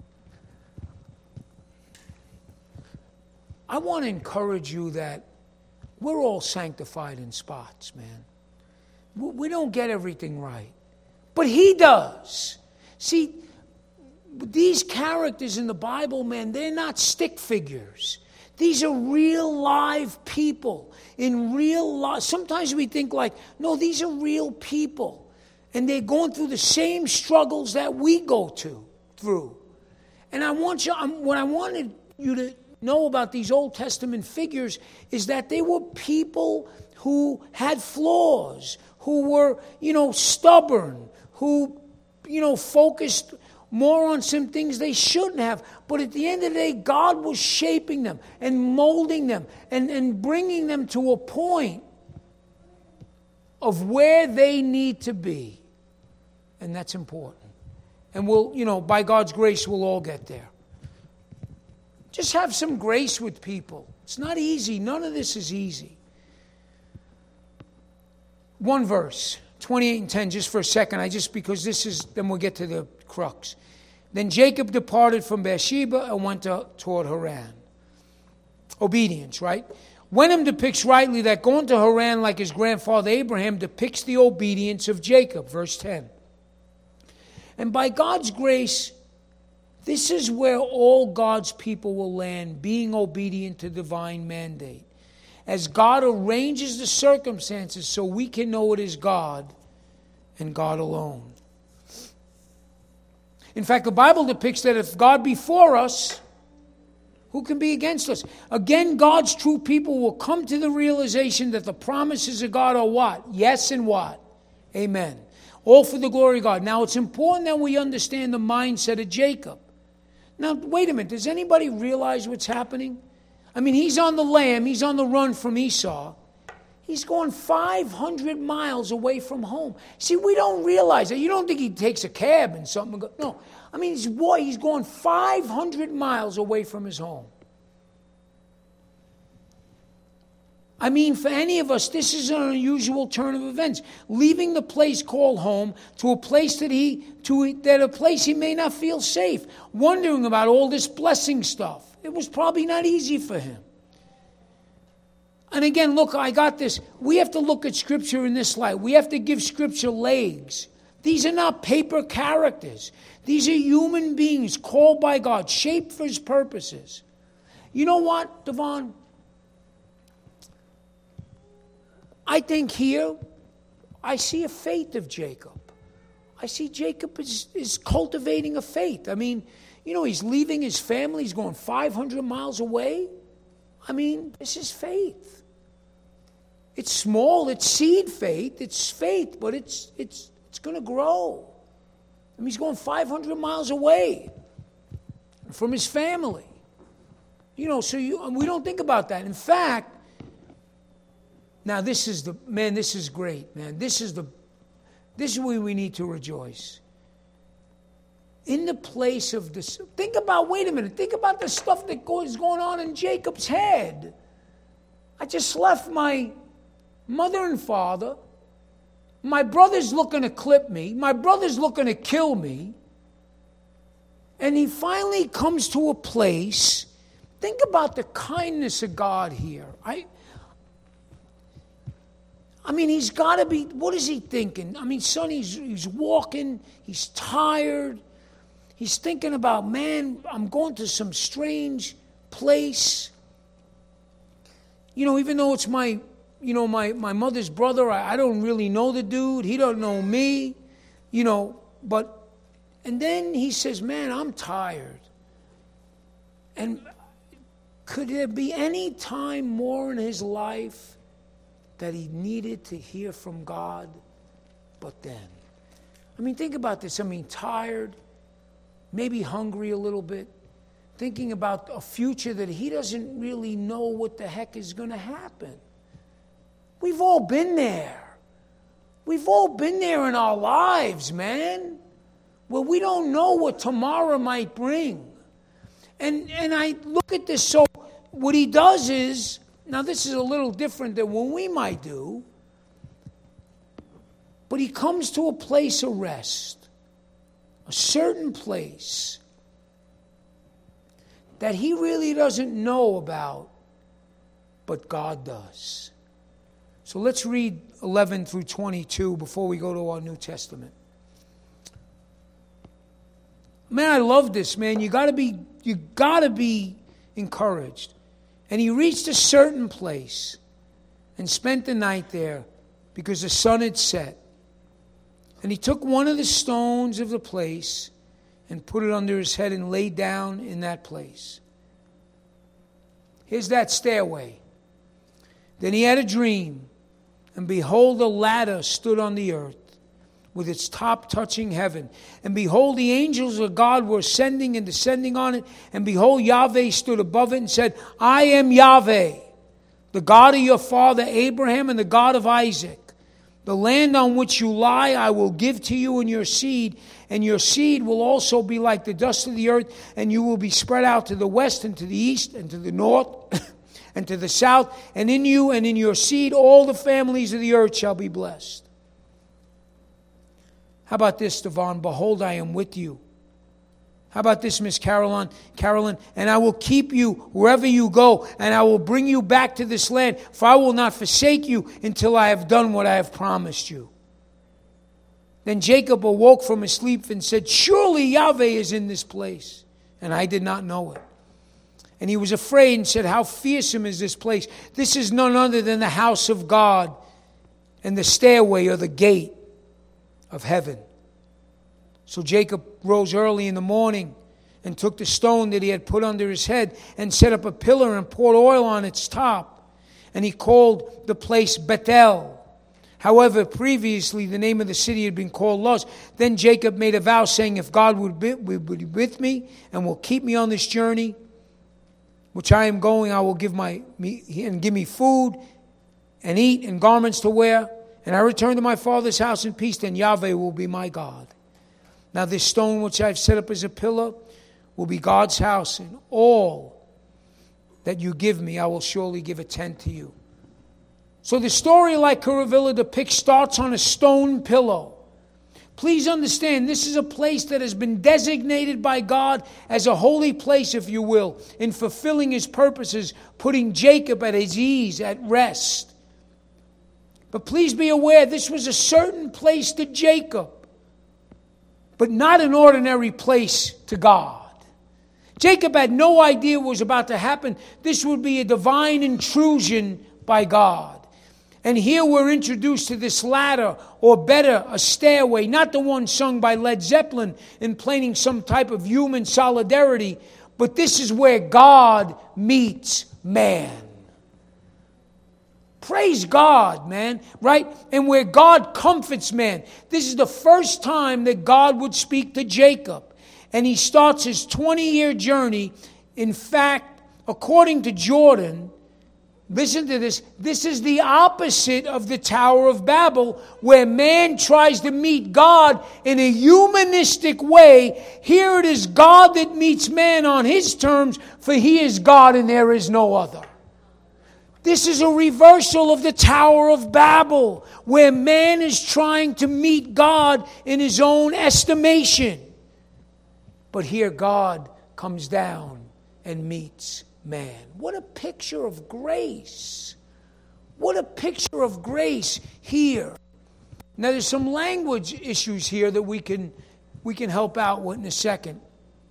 I want to encourage you that we're all sanctified in spots, man. We don't get everything right. But he does. See, these characters in the Bible, man, they're not stick figures. These are real live people in real life. Sometimes we think like, no, these are real people. And they're going through the same struggles that we go to through. And I want you, I'm, what I wanted you to know about these Old Testament figures is that they were people who had flaws, who were, you know, stubborn, who, you know, focused more on some things they shouldn't have. But at the end of the day, God was shaping them and molding them and, and bringing them to a point of where they need to be. And that's important. And we'll, you know, by God's grace, we'll all get there. Just have some grace with people. It's not easy. None of this is easy. One verse, twenty-eight and ten, just for a second. I just, because this is, then we'll get to the crux. Then Jacob departed from Beersheba and went to, toward Haran. Obedience, right? Wenham depicts rightly that going to Haran like his grandfather Abraham depicts the obedience of Jacob, verse ten. And by God's grace, this is where all God's people will land, being obedient to divine mandate. As God arranges the circumstances so we can know it is God and God alone. In fact, the Bible depicts that if God be for us, who can be against us? Again, God's true people will come to the realization that the promises of God are what? Yes and what? Amen. All for the glory of God. Now, it's important that we understand the mindset of Jacob. Now, wait a minute. Does anybody realize what's happening? I mean, he's on the lam. He's on the run from Esau. He's going five hundred miles away from home. See, we don't realize that. You don't think he takes a cab and something. Go, no. I mean, he's, boy, he's going five hundred miles away from his home. I mean, for any of us, this is an unusual turn of events. Leaving the place called home to a place that he, to that a place he may not feel safe. Wondering about all this blessing stuff. It was probably not easy for him. And again, look, I got this. We have to look at Scripture in this light. We have to give Scripture legs. These are not paper characters. These are human beings called by God, shaped for His purposes. You know what, Devon? I think here, I see a faith of Jacob. I see Jacob is, is cultivating a faith. I mean, you know, he's leaving his family. He's going five hundred miles away. I mean, this is faith. It's small. It's seed faith. It's faith, but it's it's it's going to grow. I mean, he's going five hundred miles away from his family. You know, so you, we don't think about that. In fact, now this is the, man, this is great, man. This is the, this is where we need to rejoice. In the place of this, think about, wait a minute, think about the stuff that is going on in Jacob's head. I just left my mother and father. My brother's looking to clip me. My brother's looking to kill me. And he finally comes to a place. Think about the kindness of God here. I, I mean, he's got to be, what is he thinking? I mean, son, he's, he's walking. He's tired. He's thinking about, man, I'm going to some strange place. You know, even though it's my, you know, my, my mother's brother, I, I don't really know the dude. He don't know me, you know, but, and then he says, man, I'm tired. And could there be any time more in his life that he needed to hear from God but then? I mean, think about this. I mean, tired, maybe hungry a little bit, thinking about a future that he doesn't really know what the heck is going to happen. We've all been there. We've all been there in our lives, man, where we don't know what tomorrow might bring. And and I look at this, so what he does is, now this is a little different than what we might do, but he comes to a place of rest, a certain place that he really doesn't know about, but God does. So let's read eleven through twenty-two before we go to our New Testament. Man, I love this, man. You gotta be, you gotta be encouraged. And he reached a certain place and spent the night there because the sun had set. And he took one of the stones of the place and put it under his head and lay down in that place. Here's that stairway. Then he had a dream, and behold, a ladder stood on the earth, with its top touching heaven. And behold, the angels of God were ascending and descending on it. And behold, Yahweh stood above it and said, I am Yahweh, the God of your father Abraham and the God of Isaac. The land on which you lie I will give to you and your seed, and your seed will also be like the dust of the earth, and you will be spread out to the west and to the east and to the north and to the south, and in you and in your seed all the families of the earth shall be blessed. How about this, Devon? Behold, I am with you. How about this, Miss Carolyn? Carolyn, and I will keep you wherever you go, and I will bring you back to this land, for I will not forsake you until I have done what I have promised you. Then Jacob awoke from his sleep and said, surely Yahweh is in this place, and I did not know it. And he was afraid and said, how fearsome is this place? This is none other than the house of God and the stairway or the gate of heaven. So Jacob rose early in the morning and took the stone that he had put under his head and set up a pillar and poured oil on its top. And he called the place Bethel. However, previously the name of the city had been called Luz. Then Jacob made a vow saying, if God would be, would be with me and will keep me on this journey, which I am going, I will give my me, and give me food and eat and garments to wear. And I return to my father's house in peace, then Yahweh will be my God. Now this stone which I have set up as a pillar will be God's house, and all that you give me, I will surely give a tenth to you. So the story, like Kuravilla depicts, starts on a stone pillow. Please understand, this is a place that has been designated by God as a holy place, if you will, in fulfilling his purposes, putting Jacob at his ease, at rest. But please be aware, this was a certain place to Jacob, but not an ordinary place to God. Jacob had no idea what was about to happen. This would be a divine intrusion by God. And here we're introduced to this ladder, or better, a stairway, not the one sung by Led Zeppelin, implanting some type of human solidarity, but this is where God meets man. Praise God, man, right? And where God comforts man. This is the first time that God would speak to Jacob. And he starts his twenty-year journey. In fact, according to Jordan, listen to this, this is the opposite of the Tower of Babel, where man tries to meet God in a humanistic way. Here it is God that meets man on his terms, for he is God and there is no other. This is a reversal of the Tower of Babel, where man is trying to meet God in his own estimation. But here God comes down and meets man. What a picture of grace. What a picture of grace here. Now there's some language issues here that we can we can help out with in a second.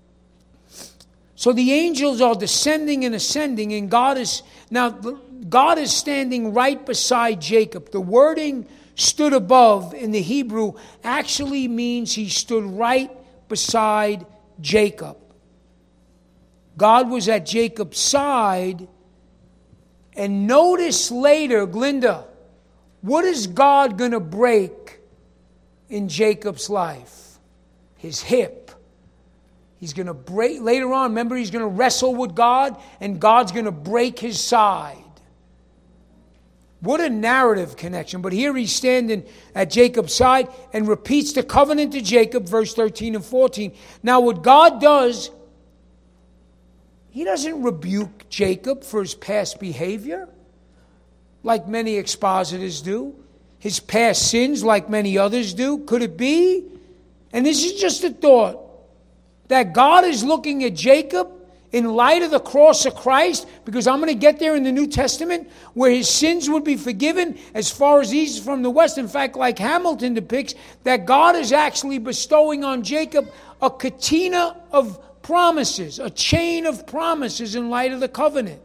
So the angels are descending and ascending, and God is now God is standing right beside Jacob. The wording stood above in the Hebrew actually means he stood right beside Jacob. God was at Jacob's side. And notice later, Glinda, what is God going to break in Jacob's life? His hip. He's going to break, later on, remember, he's going to wrestle with God, and God's going to break his side. What a narrative connection. But here he's standing at Jacob's side and repeats the covenant to Jacob, verse thirteen and fourteen. Now what God does, he doesn't rebuke Jacob for his past behavior, like many expositors do. His past sins, like many others do. Could it be? And this is just a thought, that God is looking at Jacob in light of the cross of Christ, because I'm going to get there in the New Testament, where his sins would be forgiven as far as east from the west. In fact, like Hamilton depicts, that God is actually bestowing on Jacob a katina of promises, a chain of promises in light of the covenant.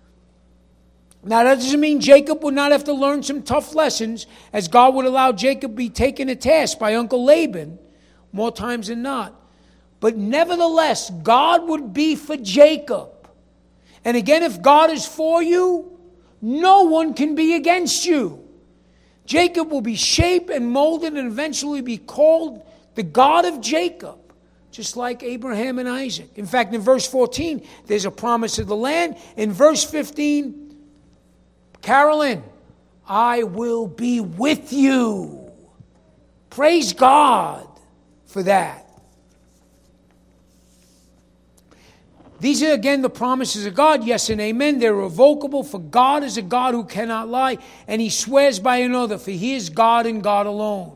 Now that doesn't mean Jacob would not have to learn some tough lessons, as God would allow Jacob to be taken to task by Uncle Laban more times than not. But nevertheless, God would be for Jacob. And again, if God is for you, no one can be against you. Jacob will be shaped and molded and eventually be called the God of Jacob, just like Abraham and Isaac. In fact, in verse fourteen, there's a promise of the land. In verse fifteen, Carolyn, I will be with you. Praise God for that. These are, again, the promises of God. Yes and amen. They're irrevocable, for God is a God who cannot lie, and he swears by another, for he is God and God alone.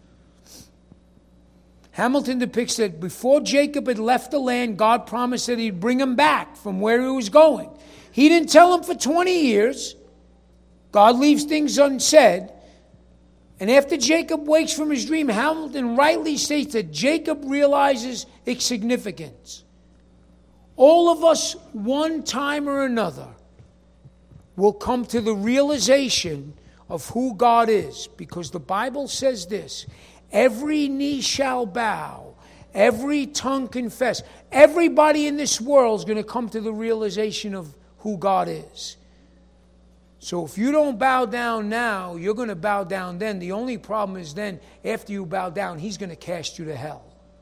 Hamilton depicts that before Jacob had left the land, God promised that he'd bring him back from where he was going. He didn't tell him for twenty years. God leaves things unsaid. And after Jacob wakes from his dream, Hamilton rightly states that Jacob realizes its significance. All of us, one time or another, will come to the realization of who God is, because the Bible says this: every knee shall bow, every tongue confess. Everybody in this world is going to come to the realization of who God is. So if you don't bow down now, you're going to bow down then. The only problem is then, after you bow down, he's going to cast you to hell.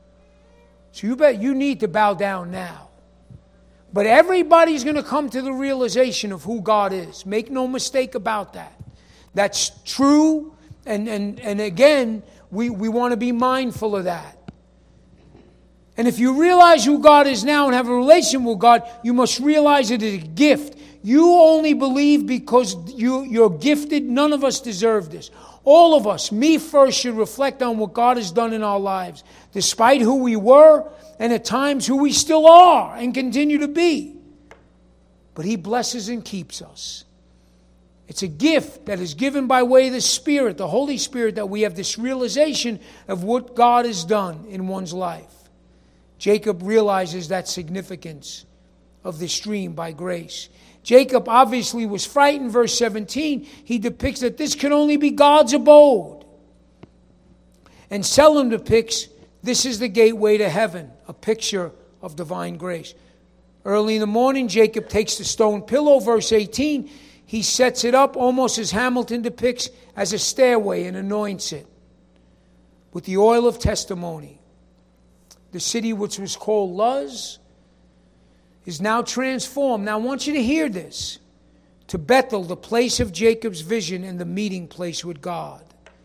So you bet you need to bow down now. But everybody's going to come to the realization of who God is. Make no mistake about that. That's true. And, and, and again, we, we want to be mindful of that. And if you realize who God is now and have a relation with God, you must realize it is a gift. You only believe because you, you're gifted. None of us deserve this. All of us, me first, should reflect on what God has done in our lives, despite who we were and at times who we still are and continue to be. But he blesses and keeps us. It's a gift that is given by way of the Spirit, the Holy Spirit, that we have this realization of what God has done in one's life. Jacob realizes that significance of this dream by grace. Jacob obviously was frightened. Verse seventeen, he depicts that this can only be God's abode. And Selim depicts this is the gateway to heaven, a picture of divine grace. Early in the morning, Jacob takes the stone pillow. Verse eighteen, he sets it up almost as Hamilton depicts, as a stairway, and anoints it with the oil of testimony. The city which was called Luz is now transformed. Now I want you to hear this. To Bethel, the place of Jacob's vision and the meeting place with God.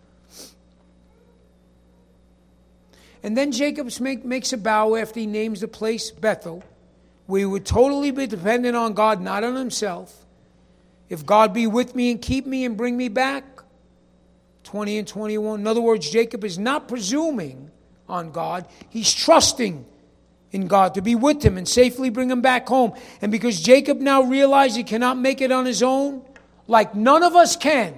And then Jacob make, makes a vow after he names the place Bethel, where he would totally be dependent on God, not on himself. If God be with me and keep me and bring me back. twenty and twenty-one. In other words, Jacob is not presuming on God. He's trusting in God to be with him and safely bring him back home. And because Jacob now realized he cannot make it on his own, like none of us can.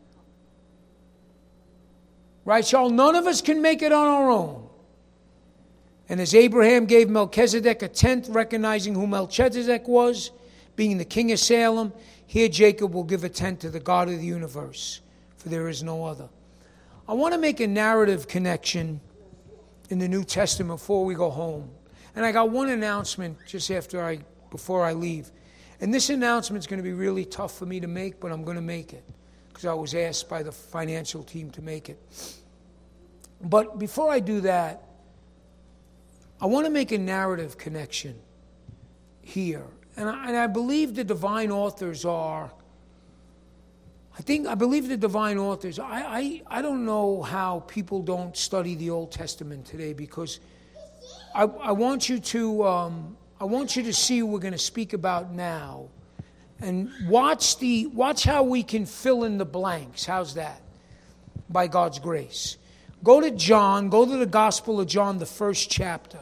Right, y'all? None of us can make it on our own. And as Abraham gave Melchizedek a tenth, recognizing who Melchizedek was, being the king of Salem, here Jacob will give a tenth to the God of the universe, for there is no other. I want to make a narrative connection in the New Testament before we go home. And I got one announcement just after I, before I leave. And this announcement is going to be really tough for me to make, but I'm going to make it because I was asked by the financial team to make it. But before I do that, I want to make a narrative connection here. And I, and I believe the divine authors are, I think, I believe the divine authors, I, I, I don't know how people don't study the Old Testament today, because I, I want you to, um, I want you to see what we're going to speak about now, and watch the, watch how we can fill in the blanks. How's that? By God's grace. Go to John, go to the Gospel of John, the first chapter.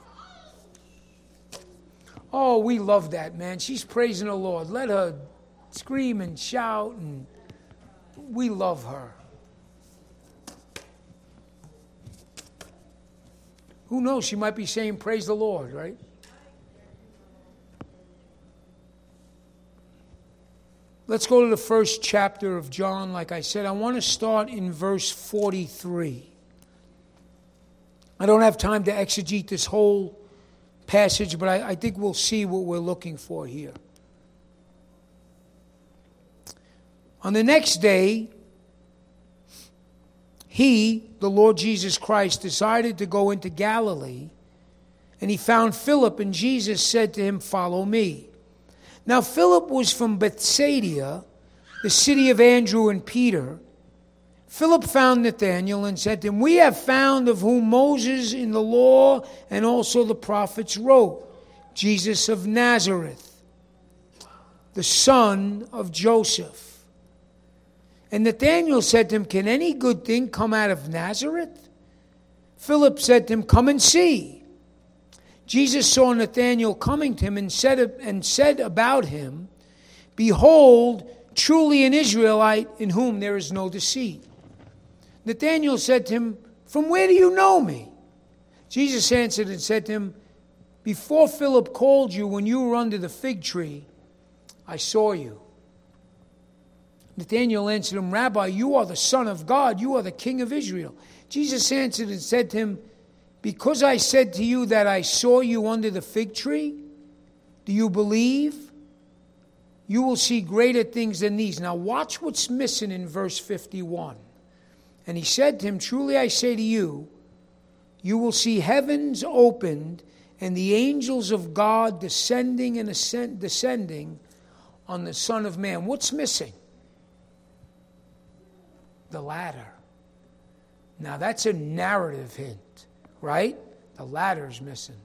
Oh, we love that, man. She's praising the Lord. Let her scream and shout, and we love her. Who knows? She might be saying, praise the Lord, right? Let's go to the first chapter of John. Like I said, I want to start in verse forty-three. I don't have time to exegete this whole passage, but I, I think we'll see what we're looking for here. On the next day, he, the Lord Jesus Christ, decided to go into Galilee, and he found Philip, and Jesus said to him, "Follow me." Now Philip was from Bethsaida, the city of Andrew and Peter. Philip found Nathanael and said to him, "We have found of whom Moses in the law and also the prophets wrote, Jesus of Nazareth, the son of Joseph. And Nathanael said to him, can any good thing come out of Nazareth? Philip said to him, come and see. Jesus saw Nathanael coming to him and said, and said about him, behold, truly an Israelite in whom there is no deceit. Nathanael said to him, from where do you know me? Jesus answered and said to him, before Philip called you, when you were under the fig tree, I saw you. Nathanael answered him, Rabbi, you are the Son of God, you are the King of Israel. Jesus answered and said to him, because I said to you that I saw you under the fig tree, do you believe? You will see greater things than these. Now watch what's missing in verse fifty-one. And he said to him, truly I say to you, you will see heavens opened and the angels of God descending and ascend, descending on the Son of Man. What's missing? The ladder. Now that's a narrative hint, right? The ladder's missing.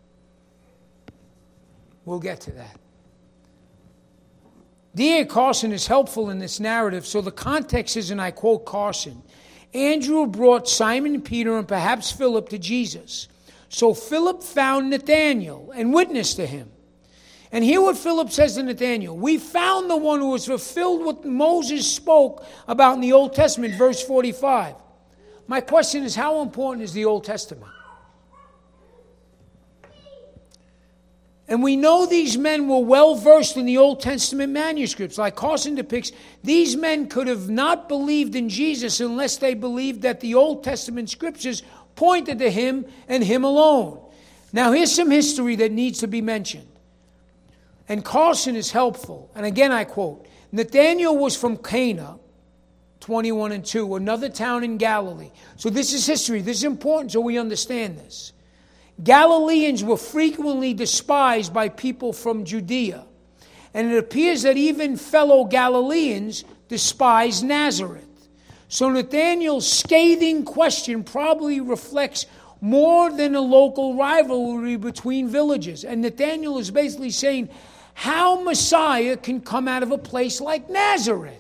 We'll get to that. D A Carson is helpful in this narrative, so the context is, and I quote Carson, Andrew brought Simon Peter and perhaps Philip to Jesus. So Philip found Nathanael and witnessed to him. And hear what Philip says to Nathanael. We found the one who was fulfilled what Moses spoke about in the Old Testament, verse forty-five. My question is, how important is the Old Testament? And we know these men were well versed in the Old Testament manuscripts. Like Carson depicts, these men could have not believed in Jesus unless they believed that the Old Testament scriptures pointed to him and him alone. Now here's some history that needs to be mentioned. And Carson is helpful. And again I quote, Nathanael was from Cana, twenty-one and two, another town in Galilee. So this is history. This is important so we understand this. Galileans were frequently despised by people from Judea. And it appears that even fellow Galileans despised Nazareth. So Nathanael's scathing question probably reflects more than a local rivalry between villages. And Nathanael is basically saying how Messiah can come out of a place like Nazareth.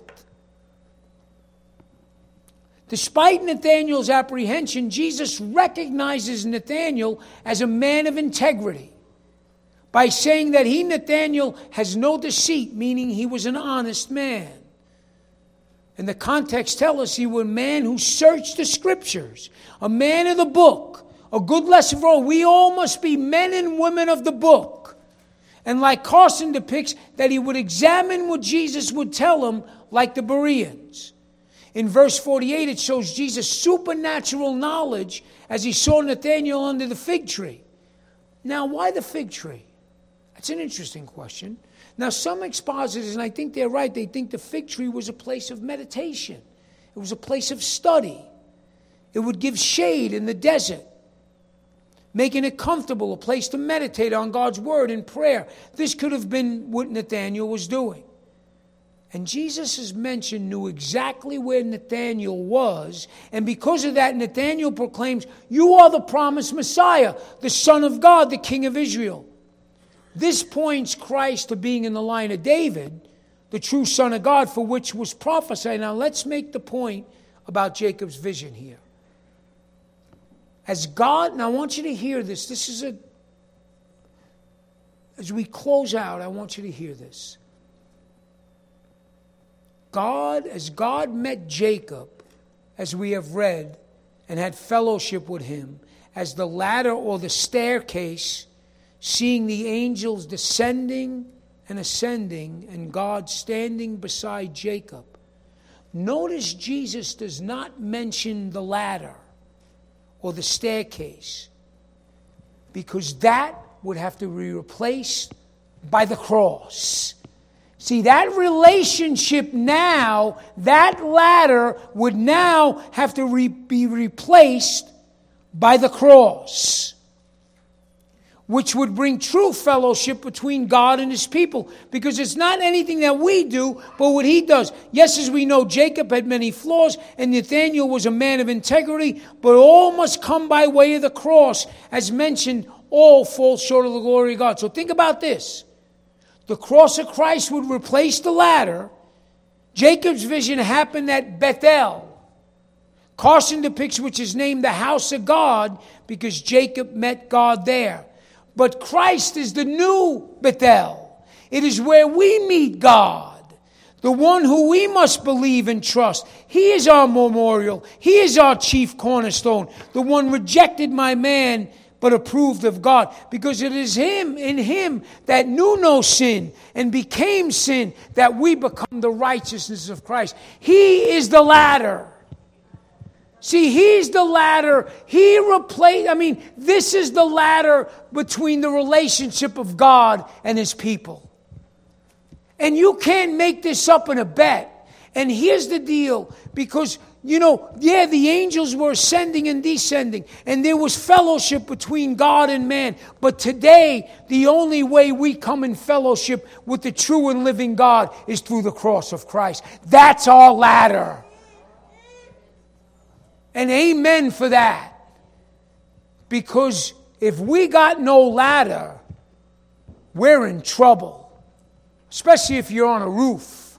Despite Nathanael's apprehension, Jesus recognizes Nathanael as a man of integrity by saying that he, Nathanael, has no deceit, meaning he was an honest man. And the context tells us he was a man who searched the scriptures, a man of the book, a good lesson for all. We all must be men and women of the book. And like Carson depicts, that he would examine what Jesus would tell him like the Bereans. In verse forty-eight, it shows Jesus' supernatural knowledge as he saw Nathanael under the fig tree. Now, why the fig tree? That's an interesting question. Now, some expositors, and I think they're right, they think the fig tree was a place of meditation. It was a place of study. It would give shade in the desert, making it comfortable, a place to meditate on God's word and prayer. This could have been what Nathanael was doing. And Jesus, as mentioned, knew exactly where Nathanael was. And because of that, Nathanael proclaims, you are the promised Messiah, the Son of God, the King of Israel. This points Christ to being in the line of David, the true Son of God, for which was prophesied. Now let's make the point about Jacob's vision here. As God, now I want you to hear this. This is a, as we close out, I want you to hear this. God, as God met Jacob, as we have read, and had fellowship with him, as the ladder or the staircase, seeing the angels descending and ascending, and God standing beside Jacob. Notice Jesus does not mention the ladder or the staircase, because that would have to be replaced by the cross. See, that relationship now, that ladder would now have to re- be replaced by the cross, which would bring true fellowship between God and his people, because it's not anything that we do, but what he does. Yes, as we know, Jacob had many flaws, and Nathanael was a man of integrity, but all must come by way of the cross. As mentioned, all fall short of the glory of God. So think about this. The cross of Christ would replace the ladder. Jacob's vision happened at Bethel. Carson depicts which is named the house of God because Jacob met God there. But Christ is the new Bethel. It is where we meet God. The one who we must believe and trust. He is our memorial. He is our chief cornerstone. The one rejected by man but approved of God. Because it is Him, in Him, that knew no sin and became sin, that we become the righteousness of Christ. He is the ladder. See, He's the ladder. He replaced, I mean, this is the ladder between the relationship of God and His people. And you can't make this up in a bet. And here's the deal. Because, you know, yeah, the angels were ascending and descending. And there was fellowship between God and man. But today, the only way we come in fellowship with the true and living God is through the cross of Christ. That's our ladder. And amen for that. Because if we got no ladder, we're in trouble. Especially if you're on a roof.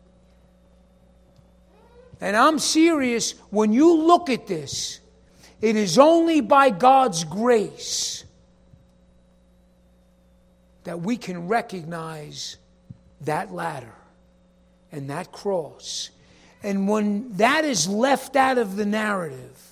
And I'm serious, when you look at this, it is only by God's grace that we can recognize that ladder and that cross. And when that is left out of the narrative,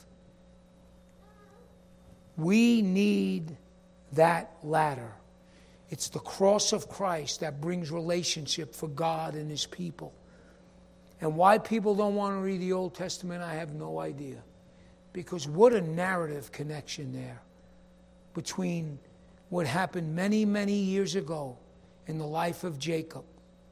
we need that ladder. It's the cross of Christ that brings relationship for God and His people. And why people don't want to read the Old Testament, I have no idea. Because what a narrative connection there between what happened many, many years ago in the life of Jacob.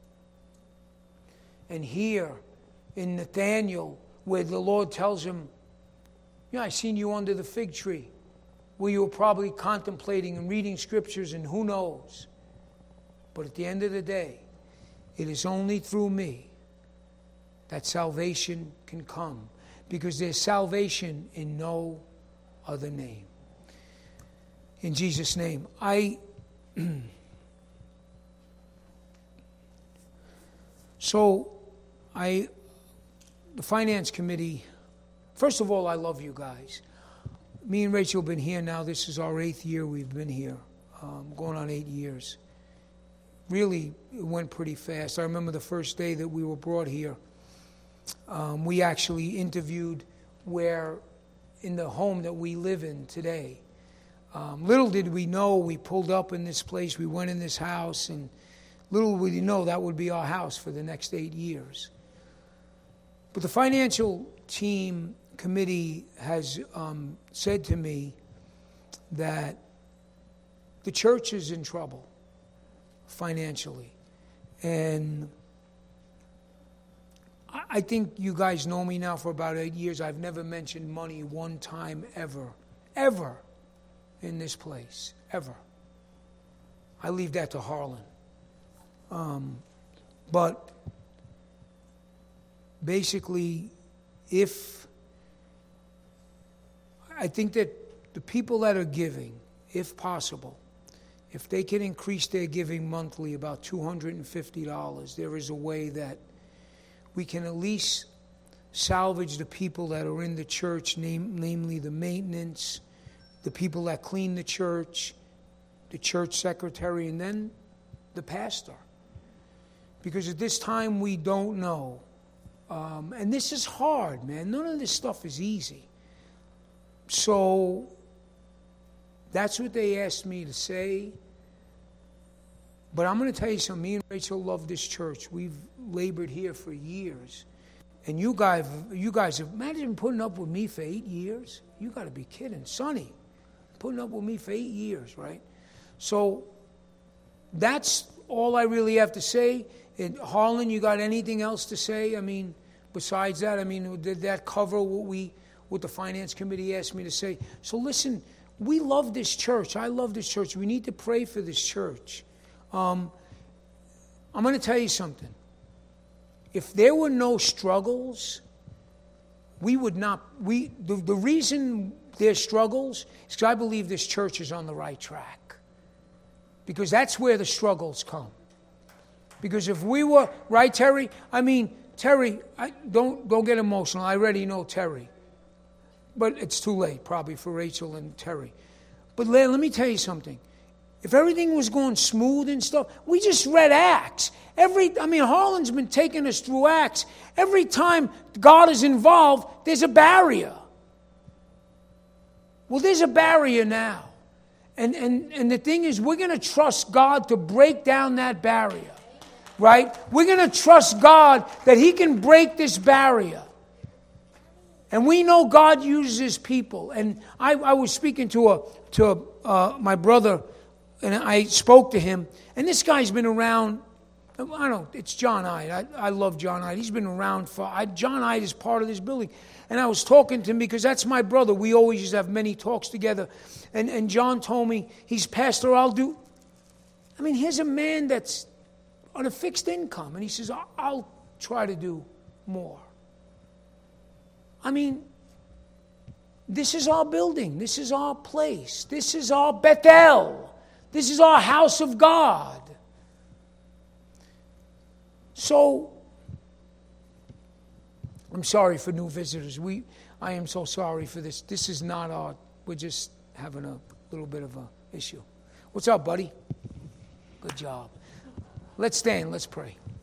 And here in Nathaniel, where the Lord tells him, you know, I seen you under the fig tree, where you were probably contemplating and reading scriptures and who knows. But at the end of the day, it is only through me that salvation can come. Because there's salvation in no other name. In Jesus' name. I So, I, the Finance Committee, first of all, I love you guys. Me and Rachel have been here now. This is our eighth year we've been here, um, going on eight years. Really, it went pretty fast. I remember the first day that we were brought here. Um, we actually interviewed where, in the home that we live in today. Um, little did we know, we pulled up in this place, we went in this house, and little did we know that would be our house for the next eight years. But the financial team committee has um, said to me that the church is in trouble financially. And I think you guys know me now for about eight years. I've never mentioned money one time ever, ever in this place, ever. I leave that to Harlan. Um, but basically, if I think that the people that are giving, if possible, if they can increase their giving monthly about two hundred fifty dollars, there is a way that we can at least salvage the people that are in the church, name, namely the maintenance, the people that clean the church, the church secretary, and then the pastor. Because at this time we don't know. Um, and this is hard, man. None of this stuff is easy. So that's what they asked me to say. But I'm going to tell you something. Me and Rachel love this church. We've labored here for years. And you guys, you guys have, imagine putting up with me for eight years. You got to be kidding. Sonny, putting up with me for eight years, right? So that's all I really have to say. And Harlan, you got anything else to say? I mean, besides that, I mean, did that cover what we, what the finance committee asked me to say? So listen, we love this church. I love this church. We need to pray for this church. Um, I'm going to tell you something. If there were no struggles, we would not, we the, the reason there's struggles is because I believe this church is on the right track. Because that's where the struggles come. Because if we were, right, Terry? I mean, Terry, I, don't don't get emotional. I already know Terry. But it's too late, probably, for Rachel and Terry. But let, let me tell you something. If everything was going smooth and stuff, we just read Acts. Every, I mean, Harlan's been taking us through Acts. Every time God is involved, there's a barrier. Well, there's a barrier now. And, and, and the thing is, we're going to trust God to break down that barrier. Right? We're going to trust God that He can break this barrier. And we know God uses people. And I, I was speaking to a to uh, my brother, and I spoke to him. And this guy's been around. I don't know. It's John Hyde. I, I love John Hyde. He's been around for. I, John Hyde is part of this building. And I was talking to him because that's my brother. We always used to have many talks together. And and John told me he's pastor. I'll do. I mean, here's a man that's on a fixed income, and he says, I'll, I'll try to do more. I mean, this is our building. This is our place. This is our Bethel. This is our house of God. So, I'm sorry for new visitors. We, I am so sorry for this. This is not our, we're just having a little bit of a issue. What's up, buddy? Good job. Let's stand. Let's pray.